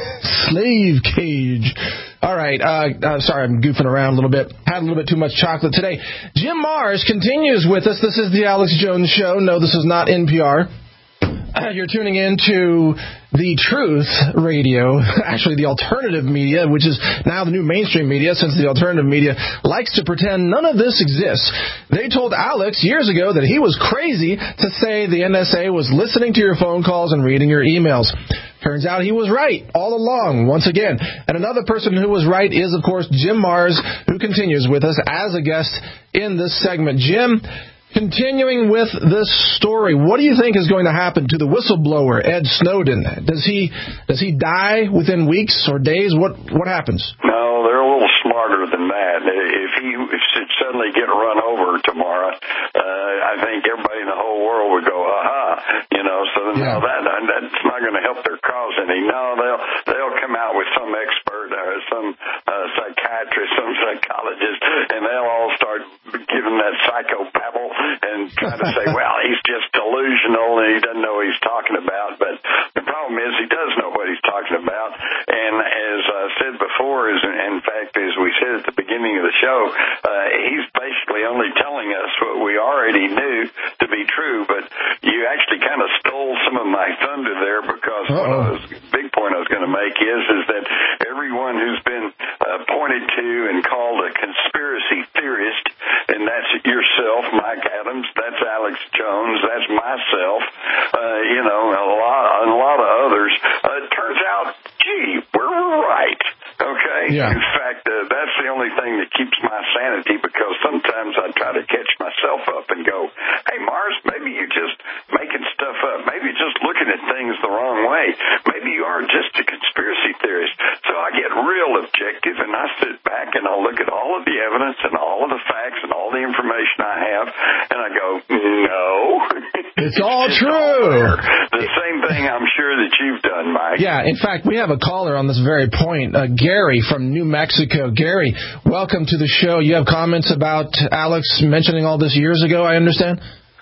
slave cage. All right, uh, uh, sorry, I'm goofing around a little bit. Had a little bit too much chocolate today. Jim Mars continues with us. This is the Alex Jones Show. No, this is not N P R. Uh, you're tuning in to The Truth Radio, actually the alternative media, which is now the new mainstream media, since the alternative media likes to pretend none of this exists. They told Alex years ago that he was crazy to say the N S A was listening to your phone calls and reading your emails. Turns out he was right all along, once again. And another person who was right is, of course, Jim Mars, who continues with us as a guest in this segment. Jim, continuing with this story, what do you think is going to happen to the whistleblower, Ed Snowden? Does he does he die within weeks or days? What what happens? No, they're a little smarter than that. If he should suddenly get run over tomorrow, uh, I think everybody in the whole world would go, aha, you know. So yeah. no, that that's not going to help their cause any. No, they'll they'll come out with some expert or some uh, psychiatrist, some psychologist, and they'll all start giving that psychobabble and try to say, well, he's just delusional and he doesn't know what he's talking about. But the problem is he does know what he's talking about. And as I said before, is in fact, as we said at the beginning of the show, uh, he's basically only telling us what we already knew to be true. But you actually kind of stole some of my thunder there, because Uh-oh. what I was, big point I was going to make is, is that everyone who's been uh, pointed to and called a conspiracy theorist, and that's yourself, Mike Adams, that's Alex Jones, that's myself, uh, you know, a lot, a lot of others. Uh, it turns out, gee, we're right. Okay? Yeah. In fact, uh, that's the only thing that keeps my sanity, because sometimes I try to catch myself up and go, hey, Mars, maybe you're just making stuff up. Maybe you're just looking at things the wrong way. Maybe you are just a conspiracy theorist. So I get real objective, and I sit back and I look at all of the evidence and all of the facts and all the information I have, and I go, no. It's all it's true. All the same thing I'm sure that you've done, Mike. Yeah, in fact, we have a caller on this very point, uh, Gary from New Mexico. Gary, welcome to the show. You have comments about Alex mentioning all this years ago, I understand?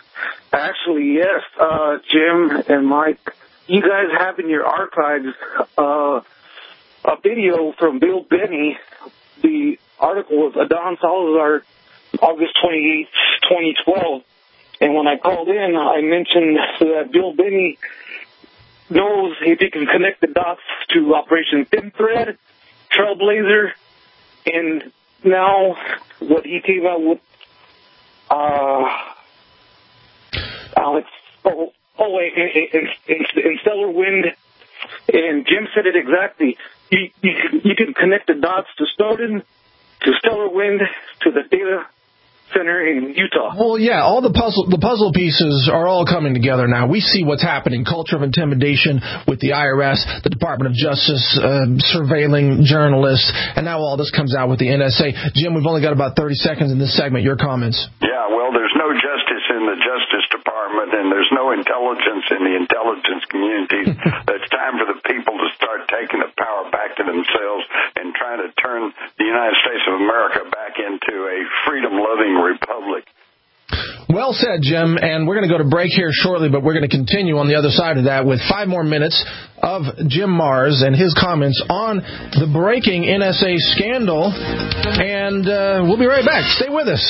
Actually, yes, uh, Jim and Mike. You guys have in your archives uh, a video from Bill Benny. The article was Adon Salazar, August twenty-eighth, twenty twelve. And when I called in, I mentioned that Bill Benny knows if he can connect the dots to Operation Thin Thread, Trailblazer, and now what he came out with, uh, Alex, oh, oh wait, in, in, in, in Stellar Wind, and Jim said it exactly. You, you, you can connect the dots to Snowden, to Stellar Wind, to the data center in Utah. Well, yeah, all the puzzle the puzzle pieces are all coming together now. We see what's happening, culture of intimidation with the I R S, the Department of Justice uh, surveilling journalists, and now all this comes out with the N S A. Jim, we've only got about thirty seconds in this segment. Your comments? Yeah, well, there's no justice in the Justice Department, and there's no intelligence in the intelligence community. It's time for the people to start taking the power back to themselves and trying to turn the United States of America back into a freedom-loving republic. Well said, Jim, and we're going to go to break here shortly, but we're going to continue on the other side of that with five more minutes of Jim Mars and his comments on the breaking N S A scandal, and uh, we'll be right back. Stay with us.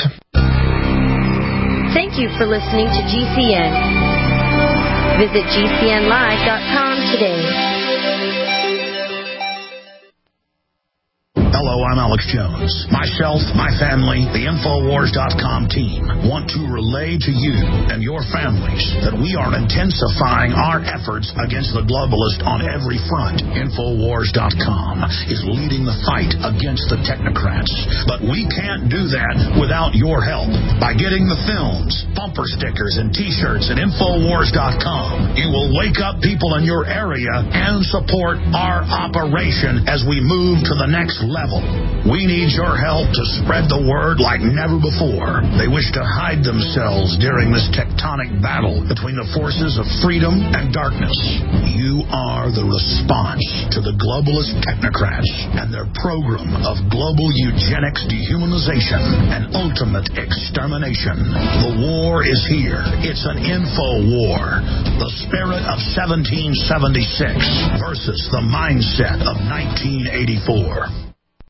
Thank you for listening to G C N. Visit G C N live dot com today. Hello, I'm Alex Jones. Myself, my family, the Infowars dot com team want to relay to you and your families that we are intensifying our efforts against the globalist on every front. Infowars dot com is leading the fight against the technocrats, but we can't do that without your help. By getting the films, bumper stickers, and T-shirts at Infowars dot com, you will wake up people in your area and support our operation as we move to the next level. We need your help to spread the word like never before. They wish to hide themselves during this tectonic battle between the forces of freedom and darkness. You are the response to the globalist technocrats and their program of global eugenics, dehumanization, and ultimate extermination. The war is here. It's an info war. The spirit of seventeen seventy-six versus the mindset of nineteen eighty-four.